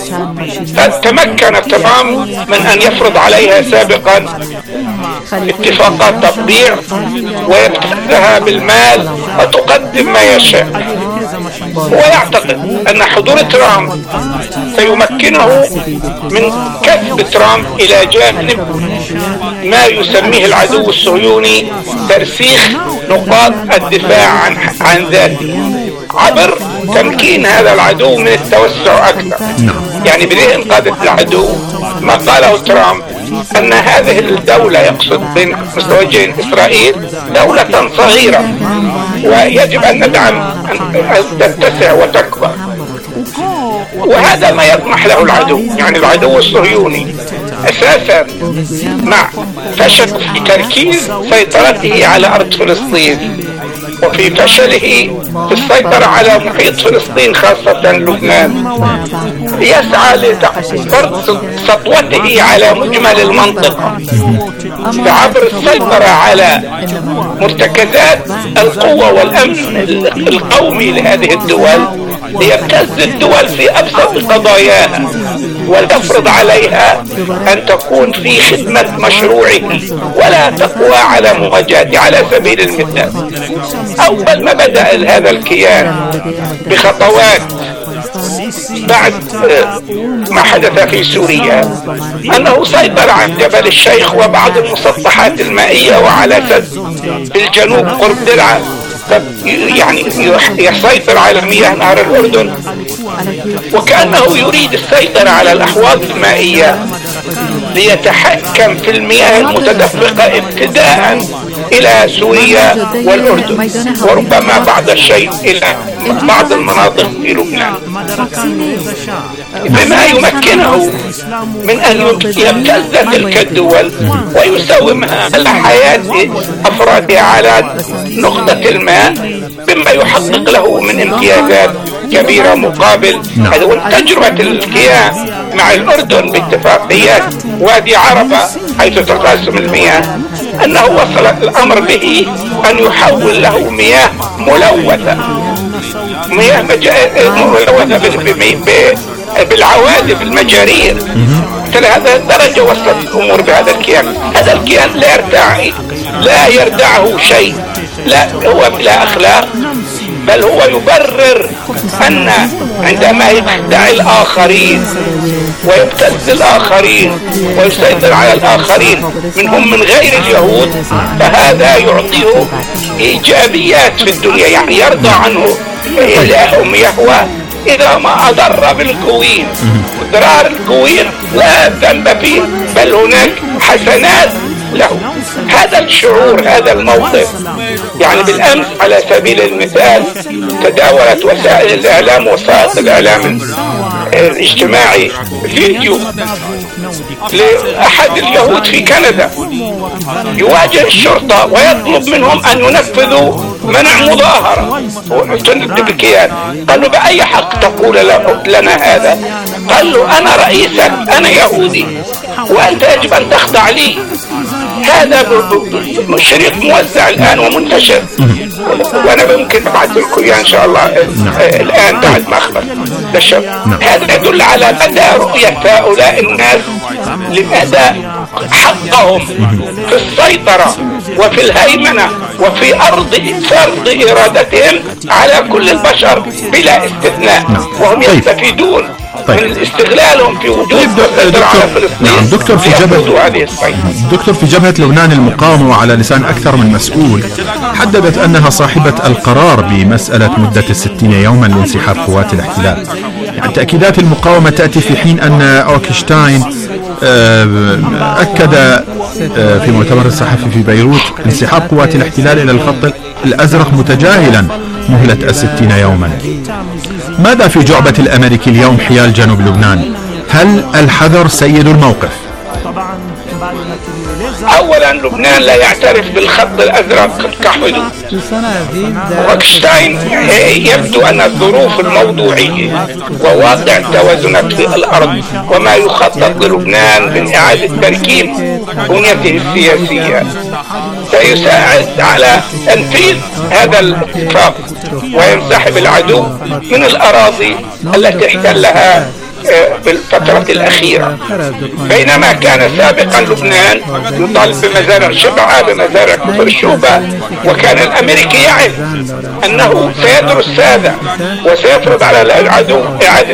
تمكن ترامب من أن يفرض عليها سابقا اتفاقات تطبيع ويبتزها بالمال وتقدم ما يشاء. ويعتقد أن حضور ترامب سيمكنه من كسب ترامب إلى جانب ما يسميه العدو الصهيوني ترسيخ نقاط الدفاع عن, عن ذاته عبر تمكين هذا العدو من التوسع أكثر. يعني بدء قادة العدو ما قاله ترامب أن هذه الدولة، يقصد بين مستوجين إسرائيل، دولة صغيرة ويجب أن ندعم أن تتسع وتكبر، وهذا ما يطمح له العدو. يعني العدو الصهيوني أساسا مع فشل في تركيز سيطرته على أرض فلسطين وفي فشله في السيطرة على محيط فلسطين خاصة لبنان يسعى لفرض سطوته على مجمل المنطقة عبر السيطرة على مرتكزات القوة والأمن القومي لهذه الدول، ليبتز الدول في أبسط قضاياها وتفرض عليها أن تكون في خدمة مشروعه ولا تقوى على مواجهته. على سبيل المثال، أول ما بدأ هذا الكيان بخطوات بعد ما حدث في سوريا أنه سيطر على جبل الشيخ وبعض المسطحات المائية وعلى سد بالجنوب قرب درعا، يعني يسيطر على مياه نهر الأردن، وكأنه يريد السيطرة على الأحواض المائية ليتحكم في المياه المتدفقة ابتداء إلى سوريا والأردن وربما بعض الشيء إلى بعض المناطق في لبنان، بما يمكنه من أن يبتز تلك الدول ويساومها على حياة أفرادها على نقطة الماء، بما يحقق له من امتيازات كبيرة مقابل تجربة الكيان مع الأردن باتفاقيات وادي عربة حيث تقاسم المياه، أنه وصل الأمر به أن يحول له مياه ملوثة مياه ملوثة بالعوادم المجارير. مثل هذه الدرجة وصلت الأمور بهذا الكيان. هذا الكيان لا يردع لا يردعه شيء، لا هو بلا أخلاق، بل هو يبرر أن عندما يخدع الآخرين ويبتز الآخرين ويسيطر على الآخرين منهم من غير اليهود، فهذا يعطيه إيجابيات في الدنيا، يعني يرضى عنه إلههم يهوى إذا ما أضر بالكوين. إضرار الكوين لا ذنب فيه، بل هناك حسنات له. هذا الشعور، هذا الموقف. يعني بالأمس على سبيل المثال تداولت وسائل الإعلام وسائل الإعلام الاجتماعي فيديو لأحد اليهود في كندا يواجه الشرطة ويطلب منهم أن ينفذوا منع مظاهرة وتند بالكيان. قال له بأي حق تقول لنا هذا؟ قال له أنا رئيسك، أنا يهودي وأنت يجب أن تخضع لي. هذا شريط موزع الآن ومنتشر، وأنا ممكن أبعث لكم إن شاء الله الآن بعد ما أخبر للشب. هذا يدل على مدى رؤية هؤلاء الناس لمدى حقهم في السيطرة وفي الهيمنة وفي أرض فرض إرادتهم على كل البشر بلا استثناء، وهم يستفيدون طيب. من استغلالهم في وجود السيطرة على فلسطين. نعم دكتور، في جبهة دكتور في جبهة لبنان المقاومة وعلى لسان أكثر من مسؤول حددت أنها صاحبة القرار بمسألة مدة الستين يوما لانسحاب قوات الاحتلال. يعني تأكيدات المقاومة تأتي في حين أن أوكشتاين أكد في مؤتمر الصحفي في بيروت انسحاب قوات الاحتلال إلى الخط الأزرق متجاهلا مهلة الستين يوما. ماذا في جعبة الأمريكي اليوم حيال جنوب لبنان؟ هل الحذر سيد الموقف؟ أولا لبنان لا يعترف بالخط الأزرق كحدود. وكشتاين يبدو أن الظروف الموضوعية وواقع التوازنات في الأرض وما يخطط للبنان من إعادة تركيب بنيته السياسية سيساعد على تنفيذ هذا الاتفاق وينسحب العدو من الأراضي التي احتلها في الفترة الأخيرة. بينما كان سابقا لبنان يطالب بمزارع شبعة بمزارع كفر الشوبة، وكان الأمريكي يعرف أنه سيدرس هذا وسيفرض على العدو إعادة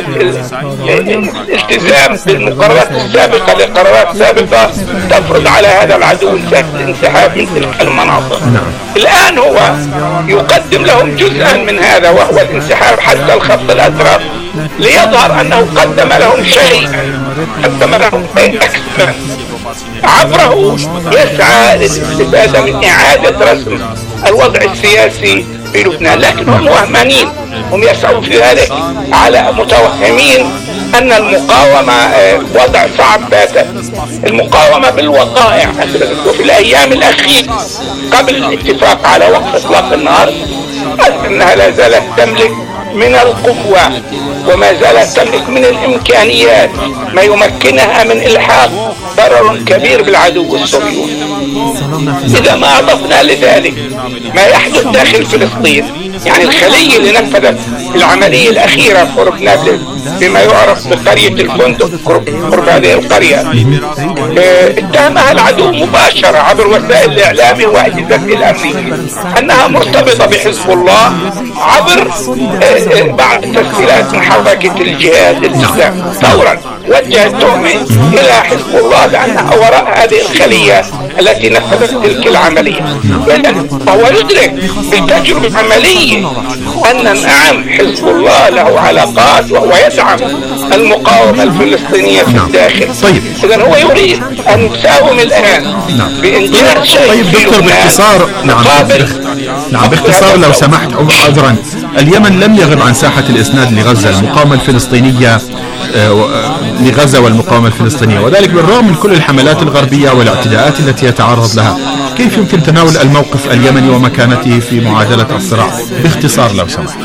الالتزام بالمقررات السابقة لقرارات سابقة تفرض على هذا العدو الانسحاب من تلك المناطق. الآن هو يقدم لهم جزءا من هذا وهو الانسحاب حتى الخط الأزرق ليظهر أنه قدم لهم شيء، قدم لهم شيء أكثر. عبره يسعى للاستفادة من إعادة رسم الوضع السياسي في لبنان، لكن هم وهمانين، هم يسعون في ذلك على متوهمين أن المقاومة وضع صعب باتا. المقاومة بالوقائع وفي الأيام الأخيرة قبل الاتفاق على وقف إطلاق النار أنها لا زالت تملك من القوة وما زالت تملك من الإمكانيات ما يمكنها من إلحاق ضرر كبير بالعدو الصهيوني. إذا ما أضفنا لذلك ما يحدث داخل فلسطين، يعني الخلية اللي نفذت العملية الأخيرة قرب نابلس بما يعرف بقرية الفندق قرب هذه القرية، اتهمها العدو مباشرة عبر وسائل الإعلام وأجهزة الأمريكية أنها مرتبطة بحزب الله عبر بعض تسجيلات من حركة الجهاد الإسلامي. فورا وجه التهمة إلى حزب الله لأنها وراء هذه الخلية التي نفذت تلك العملية. وهو يدرك بالتجربة العملية أن نعم حزب الله له علاقات وهو يدعم المقاومة الفلسطينية في الداخل. طيب. إذن هو يريد أن يساوم الآن بإنجاز شيء. طيب دكتور باختصار، نعم نعم باختصار لو سمحت عذرا، اليمن لم يغب عن ساحة الإسناد لغزة، المقاومة الفلسطينية لغزة والمقاومة الفلسطينية، وذلك بالرغم من كل الحملات الغربية والاعتداءات التي يتعرض لها. كيف يمكن تناول الموقف اليمني ومكانته في معادلة الصراع باختصار لو سمحت؟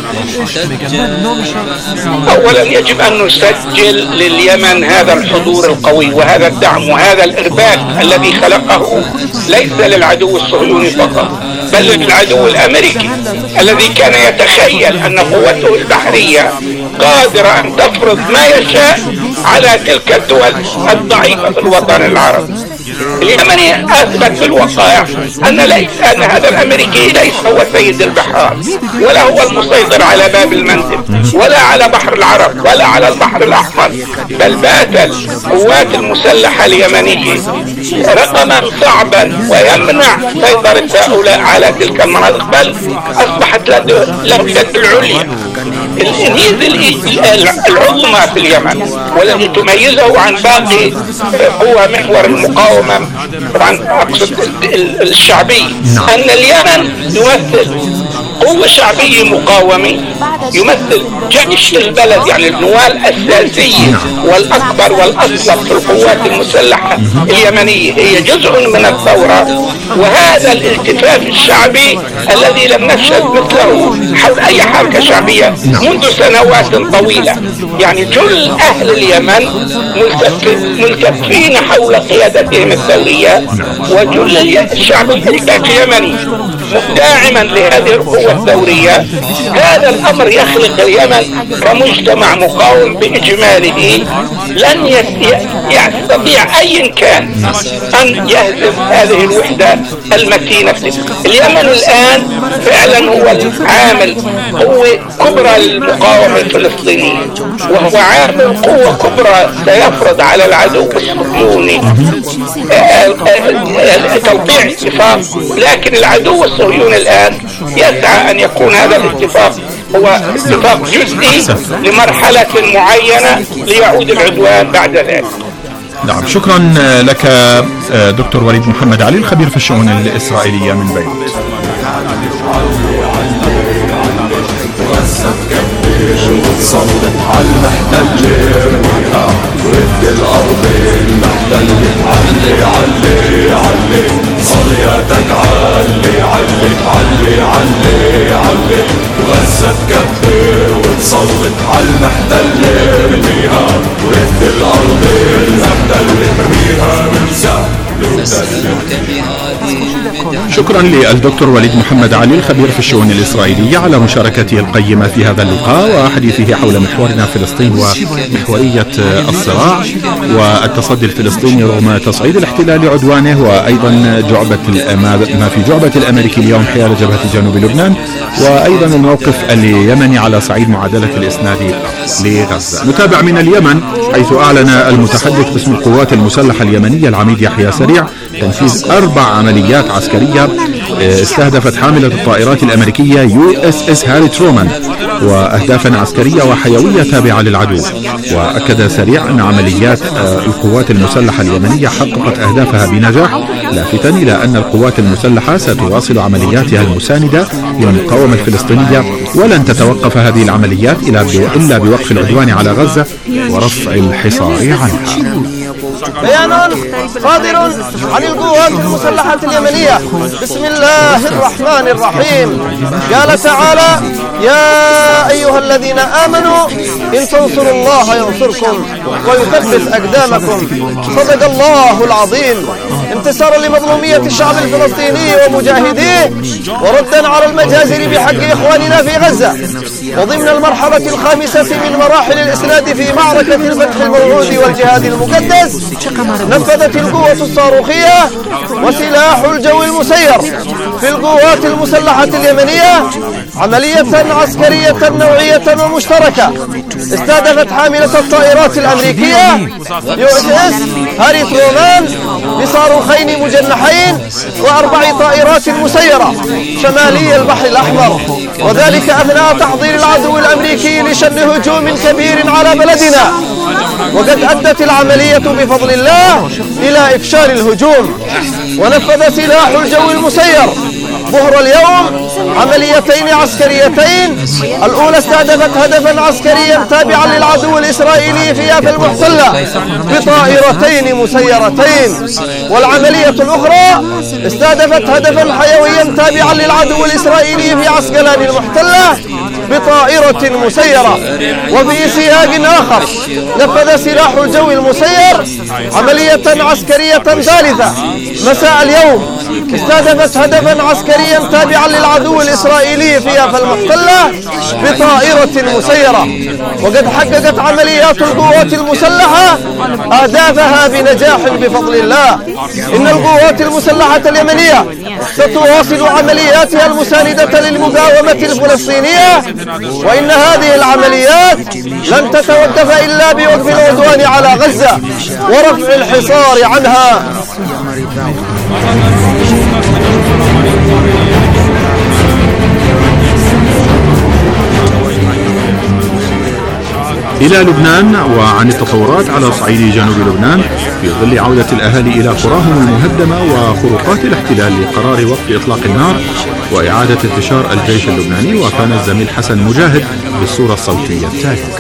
أولا يجب أن نسجل لليمن هذا الحضور القوي وهذا الدعم وهذا الإرباك الذي خلقه ليس للعدو الصهيوني فقط بل للعدو الأمريكي الذي كان يتخيل أن قوته البحرية قادرة أن تفرض ما يشاء على تلك الدول الضعيفة في الوطن العربي. اليمني أثبت في الوقائع أن ليس أن هذا الأمريكي ليس هو سيد البحار ولا هو المسيطر على باب المندب ولا على بحر العرب ولا على البحر الأحمر، بل بات القوات المسلحة اليمنية رقما صعبا ويمنع سيطرة هؤلاء على تلك المناطق، بل أصبحت له اليد العليا. الميزة العظمى في اليمن والتي تميزه عن باقي قوى محور المقاومة طبعا أقصد الشعبي أن اليمن يمثل قوة شعبية مقاومة، يمثل جيش البلد يعني النواة الأساسية والأكبر والأصلب في القوات المسلحة اليمنية، هي جزء من الثورة. وهذا الالتفاف الشعبي الذي لم نشهد مثله حول أي حركة شعبية منذ سنوات طويلة، يعني جل أهل اليمن ملتفين حول قيادتهم الثورية، وجل الشعب اليمني داعما لهذه القوة الثورية. هذا الأمر يخلق اليمن كمجتمع مقاوم بإجماله لن يستطيع أي كان أن يهزم هذه الوحدة المتينة. اليمن الآن فعلا هو العامل قوة كبرى للمقاومة الفلسطينية، وهو عامل قوة كبرى سيفرض على العدو الصهيوني توقيع اتفاق، لكن العدو الصهيوني الآن يسعى أن يكون هذا الاتفاق هو اتفاق جزئي لمرحلة معينة ليعود العدوان بعد ذلك. نعم، شكرا لك دكتور وليد محمد علي الخبير في الشؤون الإسرائيلية من بيروت. وتصلت على المحتل ارميها ورد الارض المحتل علي علي علي صلياتك علي علي علي علي علي غزة تكبر وتصلت على المحتل ارميها ورد الارض المحتل ارميها مرسى. شكرا للدكتور وليد محمد علي الخبير في الشؤون الإسرائيلية على مشاركته القيمة في هذا اللقاء وحديثه حول محورنا فلسطين ومحورية الصراع والتصدي الفلسطيني رغم تصعيد الاحتلال لعدوانه، وأيضا جعبة ما في جعبة الأمريكي اليوم حيال جبهة جنوب لبنان، وأيضا الموقف اليمني على صعيد معادلة الإسناد لغزة. نتابع من اليمن حيث أعلن المتحدث باسم القوات المسلحة اليمنية العميد يحيى سريع تنفيذ أربع عمليات عسكرية استهدفت حاملة الطائرات الأمريكية يو اس اس هاري ترومان وأهدافا عسكرية وحيوية تابعة للعدو. وأكد سريع أن عمليات القوات المسلحة اليمنية حققت أهدافها بنجاح، لافتا إلى أن القوات المسلحة ستواصل عملياتها المساندة للمقاومة الفلسطينية، ولن تتوقف هذه العمليات إلا بوقف العدوان على غزة ورفع الحصار عنها. بيان صادر عن القوات المسلحة اليمنية بسم الله الرحمن الرحيم. قال تعالى: يا أيها الذين آمنوا إن تنصروا الله ينصركم ويثبت أقدامكم. صدق الله العظيم. انتصارا لمظلومية الشعب الفلسطيني ومجاهديه، وردا على المجازر بحق إخواننا في غزة، وضمن المرحلة الخامسة من مراحل الإسناد في معركة الفتح الموعود والجهاد المقدس، نفذت القوة الصاروخية وسلاح الجو المسير في القوات المسلحة اليمنية عملية عسكرية نوعية ومشتركة استهدفت حاملة الطائرات الأمريكية يو اس اس هاري ترومان بصاروخين مجنحين وأربع طائرات مسيرة شمالي البحر الأحمر، وذلك أثناء تحضير العدو الأمريكي لشن هجوم كبير على بلدنا. وقد أدت العملية بفضل الله إلى إفشال الهجوم، ونفذ سلاح الجو المسير ظهر اليوم عمليتين عسكريتين. الأولى استهدفت هدفا عسكريا تابعا للعدو الإسرائيلي في يافا المحتلة بطائرتين مسيرتين، والعملية الأخرى استهدفت هدفا حيويا تابعا للعدو الإسرائيلي في عسقلان المحتلة بطائرة مسيرة. وفي سياق آخر نفذ سلاح الجو المسير عملية عسكرية ثالثة مساء اليوم استهدفت هدفا عسكريا تابعا للعدو الإسرائيلي في يافا المحتلة بطائرة مسيرة. وقد حققت عمليات القوات المسلحة أهدافها بنجاح بفضل الله. إن القوات المسلحة اليمنية ستواصل عملياتها المساندة للمقاومة الفلسطينية، وإن هذه العمليات لن تتوقف إلا بوقف العدوان على غزة ورفع الحصار عنها. إلى لبنان وعن التطورات على صعيد جنوب لبنان في ظل عودة الأهالي إلى قراهم المهدمة وخروقات الاحتلال لقرار وقف إطلاق النار وإعادة انتشار الجيش اللبناني. وكان الزميل حسن مجاهد بالصورة الصوتية التالية.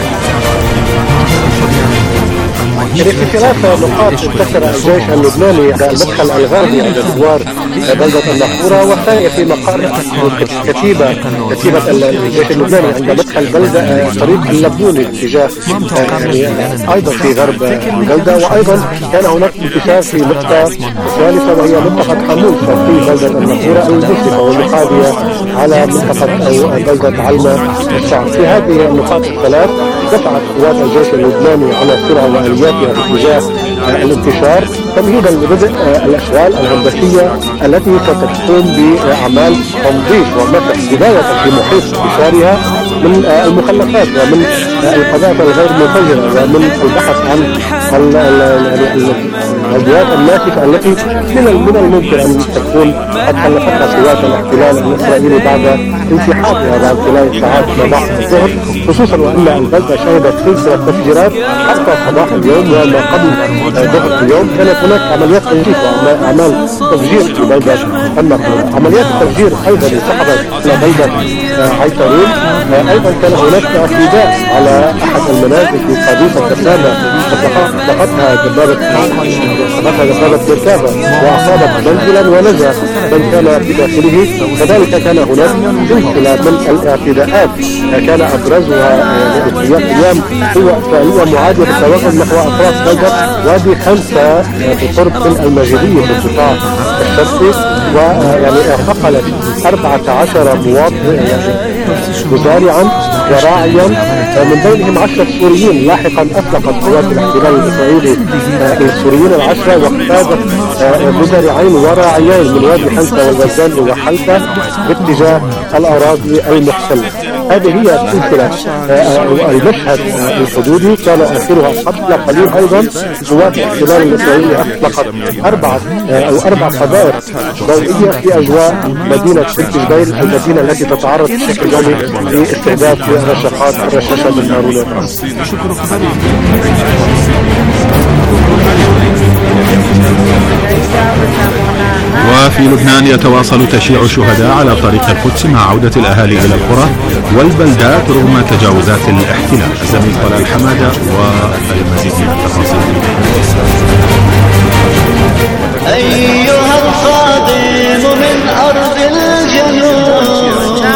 في ثلاث نقاط انتصر الجيش اللبناني على المدخل الغربي عند دوار بلدة النافورة، والثانية في مقر كتيبة كتيبة الجيش اللبناني عند مدخل بلدة طريق اللبوني اتجاه يعني أيضا في غرب البلدة. وأيضا كان هناك انتشار في نقطة ثالثة وهي منطقة حمود في بلدة النافورة المشرفة والمقابلة على منطقة أو بلدة علمة الشعب. في هذه النقاط الثلاث دفعت قوات الجيش اللبناني على سرعة وآلياتها في اتجاه الانتشار تمهيدا لبدء الاشغال الهندسيه التي ستقوم باعمال تنظيف ومسح بدايه في محيط انتشارها من المخلفات ومن القذائف الغير منفجره ومن البحث عن الغازات الناشفه التي من من الممكن ان تكون قد خلفتها قوات الاحتلال الاسرائيلي بعد انسحابها بعد خلال ساعات صباح الظهر، خصوصا وان البلده شهدت سلسله تفجيرات حتى صباح اليوم. وما قبل ظهر اليوم كانت هناك عمليات تنظيف واعمال تفجير في بلده النافورة. عمليات التفجير ايضا انسحبت الى بلده عيطرون. ايضا كان هناك اعتداء على احد المنازل في قضية كسامة اطلقتها دبابة اطلقتها دبابة كركابة واصابت منزلا ونجا من كان في داخله. كذلك كان هناك سلسلة من الاعتداءات كان ابرزها في ايام هو فعليا معادية بالتوجه نحو اطراف بلدة وادي خمسة بقرب من المجيدية في القطاع الشرقي، ويعني اعتقلت أربعة عشر مواطن مزارعا وراعيا من بينهم عشرة سوريين. لاحقا اطلقت قوات الاحتلال الاسرائيلي السوريين العشرة واقتادت مزارعين وراعيين من وادي حلفة والغزال وحلفة باتجاه الاراضي المحتلة. هذه هي السلسلة المشهد الحدودي كان اخرها قبل قليل. ايضا قوات الاحتلال الاسرائيلي اطلقت اربعة او اربع قذائف ضوئية في اجواء مدينة سلك جبيل، المدينة التي تتعرض بشكل يومي لاستهداف رشقات الرشاشة بالنارونات. وفي لبنان يتواصل تشييع الشهداء على طريق القدس مع عودة الأهالي إلى القرى والبلدات رغم تجاوزات الاحتلال. الزميل طلال حمادة والمزيد من التفاصيل. أيها القادم من أرض الجنوب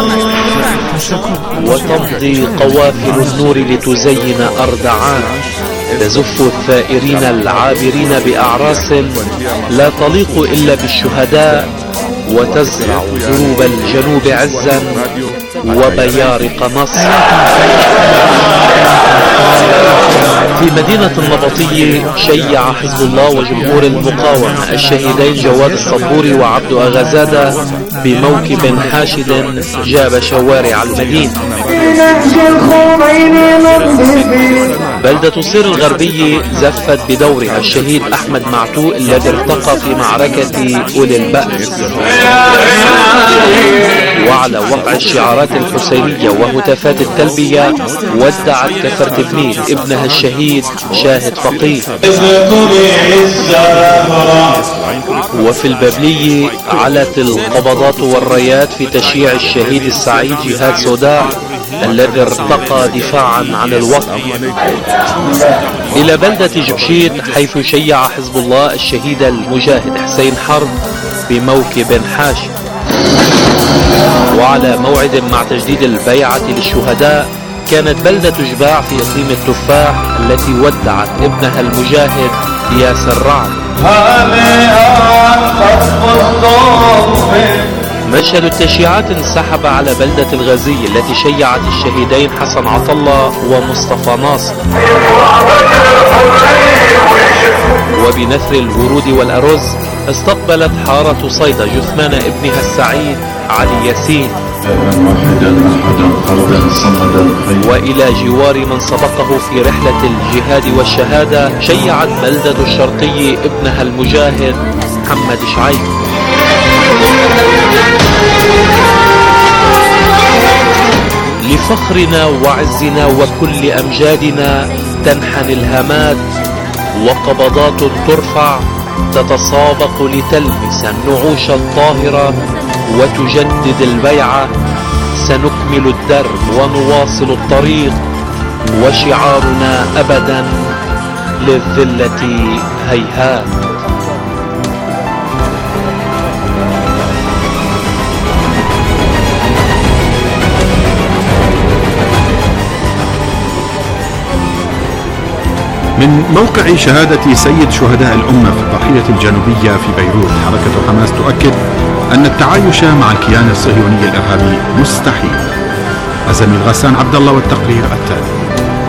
وتمضي قوافل النور لتزين أرض عاد، تزف الثائرين العابرين بأعراس لا تليق إلا بالشهداء، وتزرع دروب الجنوب عزا وبيارق مصر. في مدينة النبطي شيع حزب الله وجمهور المقاومة الشهيدين جواد الصبوري وعبد أغازادة بموكب حاشد جاب شوارع المدينة. بلدة صير الغربية زفت بدورها الشهيد أحمد معتوق الذي ارتقى في معركة أولي البأس، وعلى وقع الشعارات الحسينية وهتافات التلبية ودعت كفرتفنيل ابنها الشهيد شاهد فقيه. وفي البابلية علت القبضات والرايات في تشييع الشهيد السعيد جهاد سوداع الذي ارتقى دفاعا عن الوطن، إلى بلدة جبشيت حيث شيع حزب الله الشهيد المجاهد حسين حرب بموكب حاشي. وعلى موعد مع تجديد البيعة للشهداء كانت بلدة جباع في إقليم التفاح التي ودعت ابنها المجاهد ياسر رعد. مشهد التشييعات انسحب على بلدة الغزية التي شيعت الشهيدين حسن عطلة ومصطفى ناصر. وبنثر الورود والأرز استقبلت حارة صيدا جثمان ابنها السعيد علي ياسين. وإلى جوار من سبقه في رحلة الجهاد والشهادة شيعت بلدة الشرقية ابنها المجاهد محمد شعيب. لفخرنا وعزنا وكل أمجادنا تنحني الهامات وقبضات ترفع تتسابق لتلمس النعوش الطاهرة وتجدد البيعة. سنكمل الدرب ونواصل الطريق وشعارنا أبدا للذلة هيهات. من موقع شهادة سيد شهداء الأمة في الضاحية الجنوبية في بيروت، حركة حماس تؤكد أن التعايش مع الكيان الصهيوني الإرهابي مستحيل. الزميل غسان عبد الله والتقرير التالي.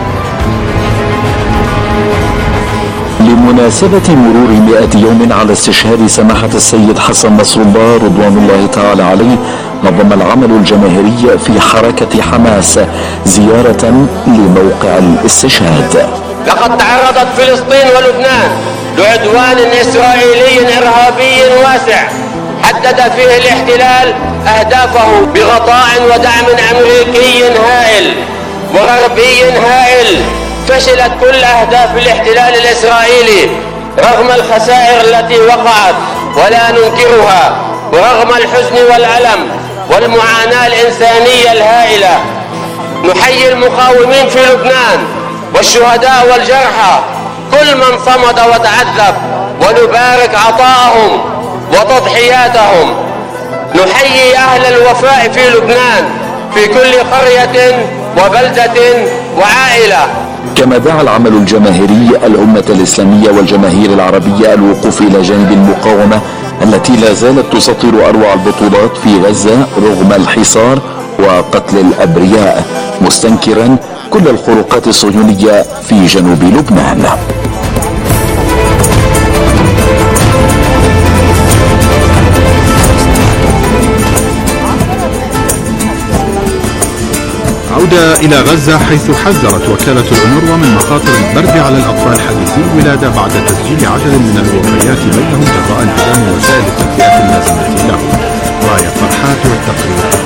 لمناسبة مرور مئة يوم على استشهاد سماحة السيد حسن نصر الله رضوان الله تعالى عليه، نظم العمل الجماهيري في حركة حماس زيارة لموقع الاستشهاد. لقد تعرضت فلسطين ولبنان لعدوان إسرائيلي إرهابي واسع حدد فيه الاحتلال أهدافه بغطاء ودعم أمريكي هائل وغربي هائل. فشلت كل أهداف الاحتلال الإسرائيلي رغم الخسائر التي وقعت ولا ننكرها، ورغم الحزن والألم والمعاناة الإنسانية الهائلة. نحيي المقاومين في لبنان والشهداء والجرحى، كل من صمد وتعذب، ونبارك عطاءهم وتضحياتهم. نحيي أهل الوفاء في لبنان في كل قرية وبلدة وعائلة. كما دعا العمل الجماهيري الأمة الإسلامية والجماهير العربية الوقوف إلى جانب المقاومة التي لا زالت تسطر أروع البطولات في غزة رغم الحصار وقتل الأبرياء، مستنكرا كل الخروقات الصهيونية في جنوب لبنان. عودة إلى غزة، حيث حذرت وكالة الأونروا من مخاطر البرد على الأطفال حديثي الولادة بعد تسجيل عدد من الوفيات بينهم جراء انعدام وسائل التدفئة اللازمة لهم. راية فرحات والتقرير.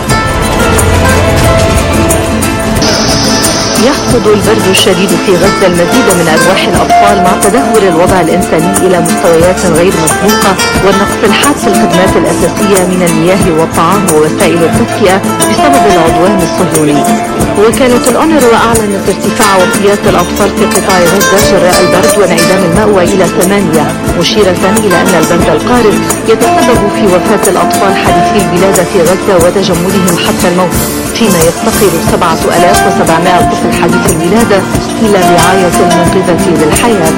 يحصد البرد الشديد في غزة المزيد من أرواح الأطفال مع تدهور الوضع الإنساني إلى مستويات غير مسبوقة والنقص الحاد في الخدمات الأساسية من المياه والطعام ووسائل التدفئة بسبب العدوان الصهيوني. وكالة الأونروا أعلنت ارتفاع وفيات الأطفال في قطاع غزة جراء البرد وانعدام المأوى إلى ثمانية، مشيرة إلى أن البرد القارس يتسبب في وفاة الأطفال حديثي الولادة في غزة وتجمدهم حتى الموت، فيما يفتقر سبعة آلاف وسبعمائة طفل حديث الولادة إلى الرعاية المنقذة للحياة.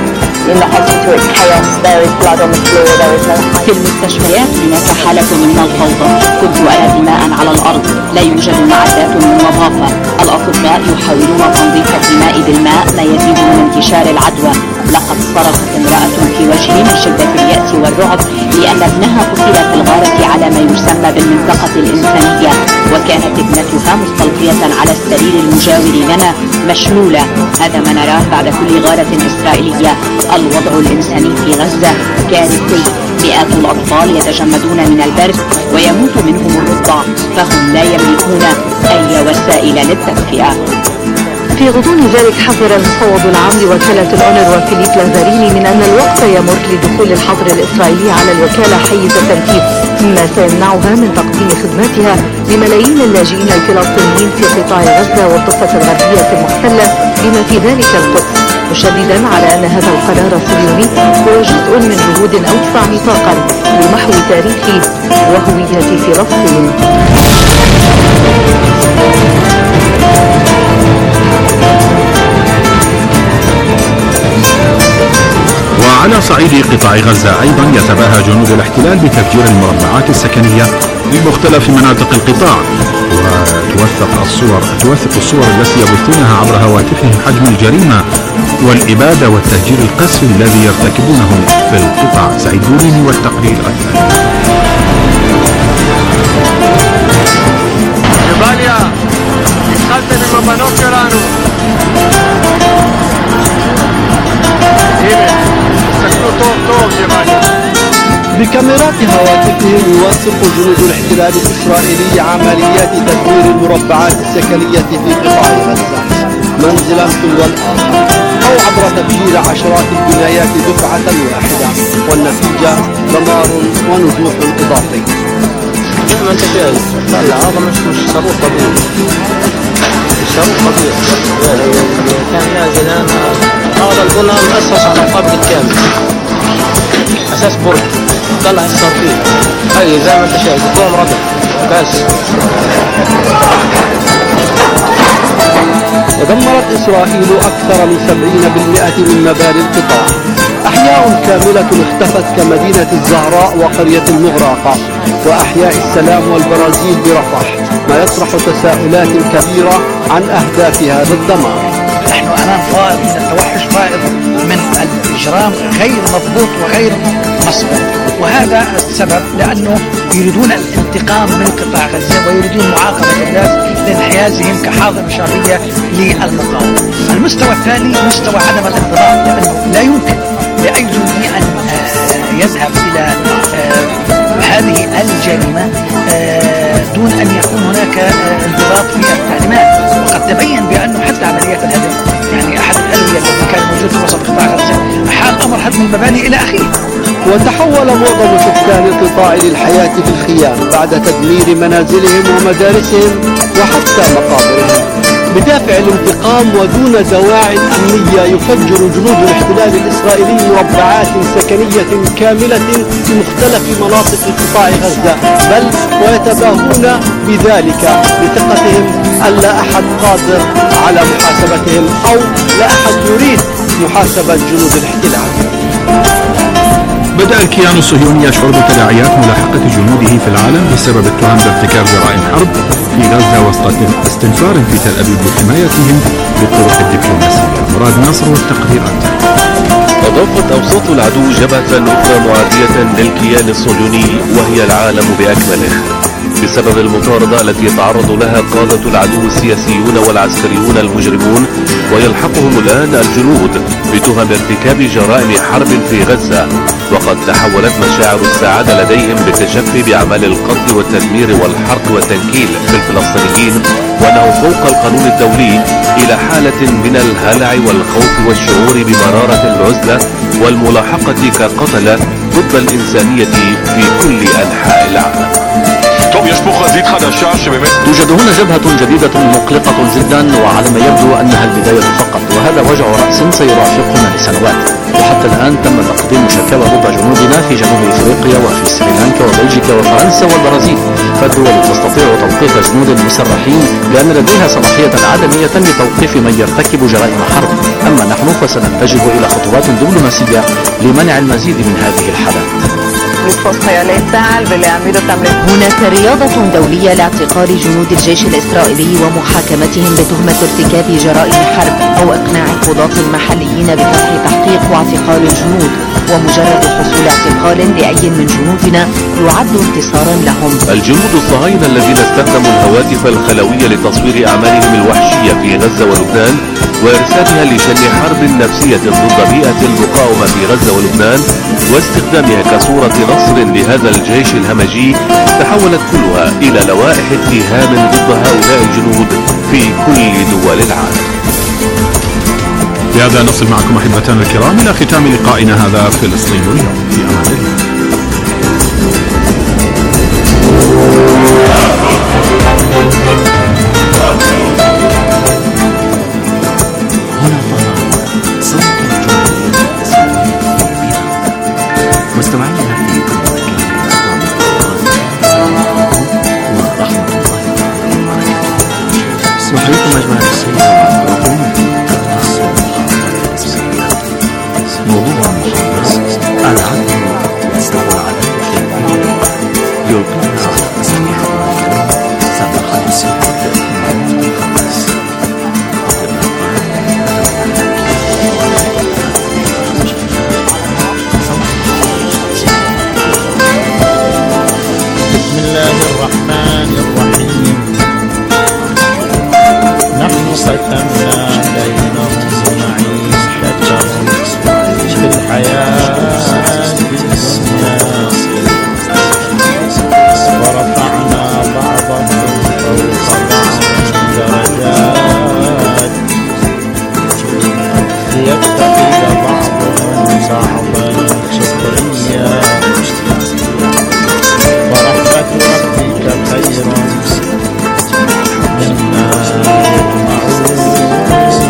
في المستشفيات هناك حالة من الفوضى، كنت أرى دماء على الأرض، لا يوجد معدات من نظافة. الأطباء يحاولون تنظيف الدماء بالماء، ما يزيد من انتشار العدوى. لقد صرخت امرأة في وجهي من شدة اليأس والرعب لأن ابنها قتل في الغارة على ما يسمى بالمنطقة الإنسانية، وكانت ابنتها مستلقية على السرير المجاور لنا مشلولة. هذا ما نراه بعد كل غارة إسرائيلية. الوضع الإنساني في غزة كارثي. مئات الأطفال يتجمدون من البرد ويموت منهم الرضع، فهم لا يملكون أي وسائل للتدفئة. في غضون ذلك حذر المفوض العام لوكالة الأونروا فيليب لازاريني من أن الوقت يمر لدخول الحظر الإسرائيلي على الوكالة حيز التنفيذ، مما سيمنعها من تقديم خدماتها لملايين اللاجئين الفلسطينيين في قطاع غزة والضفة الغربية المحتلة بما في ذلك القدس، مشددا على أن هذا القرار الصهيوني هو جزء من جهود أوسع نطاقا لمحو تاريخ وهوية فلسطين. وعلى صعيد قطاع غزة أيضا يتباهى جنود الاحتلال بتفجير المربعات السكنية بمختلف مناطق القطاع، وتوثق الصور توثق الصور التي يبثونها عبر هواتفهم حجم الجريمة والإبادة والتهجير القسري الذي يرتكبونه في القطاع. سعيد بوليني والتقرير الثاني. بكاميرات هواتفهم يوثق جنود الاحتلال الإسرائيلي عمليات تدمير المربعات السكنية في قطاع غزة منزلا تلو الآخر، أو عبر تفجير عشرات البنايات دفعة واحدة، والنتيجة دمار ونزوح إضافي. زي ما انت شايف هذا مش مش صاروخ طبيعي، مش صاروخ طبيعي كان نازل. هذا البناء مؤسس على الطابق الكامل، أساس برج طلع الصرفين هاي زي ما انت شايف قوم ربع بس. ودمرت إسرائيل أكثر من سبعين بالمئة من مباني القطاع. أحياء كاملة اختفت كمدينة الزهراء وقرية المغراقة وأحياء السلام والبرازيل برفح، ما يطرح تساؤلات كبيرة عن أهداف هذا الدمار. نحن أمام فائض من التوحش، فائض من الإجرام غير مضبوط وغير مسبوق، وهذا السبب لأنه يريدون الانتقام من قطاع غزة ويريدون معاقبة الناس لانحيازهم كحاضنة شعبية للمقاومة. المستوى الثاني مستوى عدم الانضباط، لأنه لا يمكن لأي جندي أن يذهب إلى هذه الجريمة دون أن يكون هناك انضباط في التعليمات. وقد تبين بأنه حتى عمليات الهدم، يعني أحد الأدوية التي كان موجود في وسط قطاع غزة أحال أمر هدم المباني إلى آخره. وتحول معظم سكان القطاع للحياة في الخيام بعد تدمير منازلهم ومدارسهم وحتى مقابرهم. بدافع الانتقام ودون دواع أمنية يفجر جنود الاحتلال الإسرائيلي مربعات سكنية كاملة في مختلف مناطق قطاع غزة، بل ويتباهون بذلك لثقتهم أن لا أحد قادر على محاسبتهم أو لا أحد يريد محاسبة جنود الاحتلال. بدأ الكيان الصهيوني يشعر بتداعيات ملاحقة جنوده في العالم بسبب التهم بارتكاب جرائم حرب في غزة وسط استنفار في تل أبيب لحمايتهم بالطرق الدبلوماسية. مراد نصر والتقرير التالي. أضافت أوساط العدو جبهة أخرى معادية للكيان الصهيوني وهي العالم بأكمله بسبب المطاردة التي يتعرض لها قادة العدو السياسيون والعسكريون المجرمون، ويلحقهم الآن الجنود بتهم ارتكاب جرائم حرب في غزة. وقد تحولت مشاعر السعادة لديهم بالتشفي بأعمال القتل والتدمير والحرق والتنكيل في الفلسطينيين، وأنه فوق القانون الدولي، إلى حالة من الهلع والخوف والشعور بمرارة العزلة والملاحقة كقتلة ضد الإنسانية في كل أنحاء العالم. توجد هنا جبهة جديدة مقلقة جدا، وعلى ما يبدو أنها البداية فقط، وهذا وجع رأس سيرافقنا لسنوات. وحتى الآن تم تقديم شكاوى ضد جنودنا في جنوب إفريقيا وفي سريلانكا وبلجيكا وفرنسا والبرازيل، فالدول تستطيع توقيف جنود مسرحين لأن لديها صلاحية عدمية لتوقيف من يرتكب جرائم حرب. أما نحن فسنتجه إلى خطوات دبلوماسية لمنع المزيد من هذه الحالات. هناك رياضة دولية لاعتقال جنود الجيش الإسرائيلي ومحاكمتهم بتهمة ارتكاب جرائم حرب أو إقناع القضاة المحليين بفتح تحقيق واعتقال الجنود، ومجرد حصول اعتقال لأي من جنودنا يعد انتصارا لهم. الجنود الصهاينة الذين استخدموا الهواتف الخلوية لتصوير أعمالهم الوحشية في غزة ولبنان وإرسالها لشن حرب نفسية ضد بيئة المقاومة في غزة ولبنان واستخدامها كصورة نصر لهذا الجيش الهمجي تحولت كلها إلى لوائح اتهام ضد هؤلاء الجنود في كل دول العالم. بهذا نصل معكم أحبتنا الكرام إلى ختام لقائنا هذا فلسطين اليوم. في أمان الله.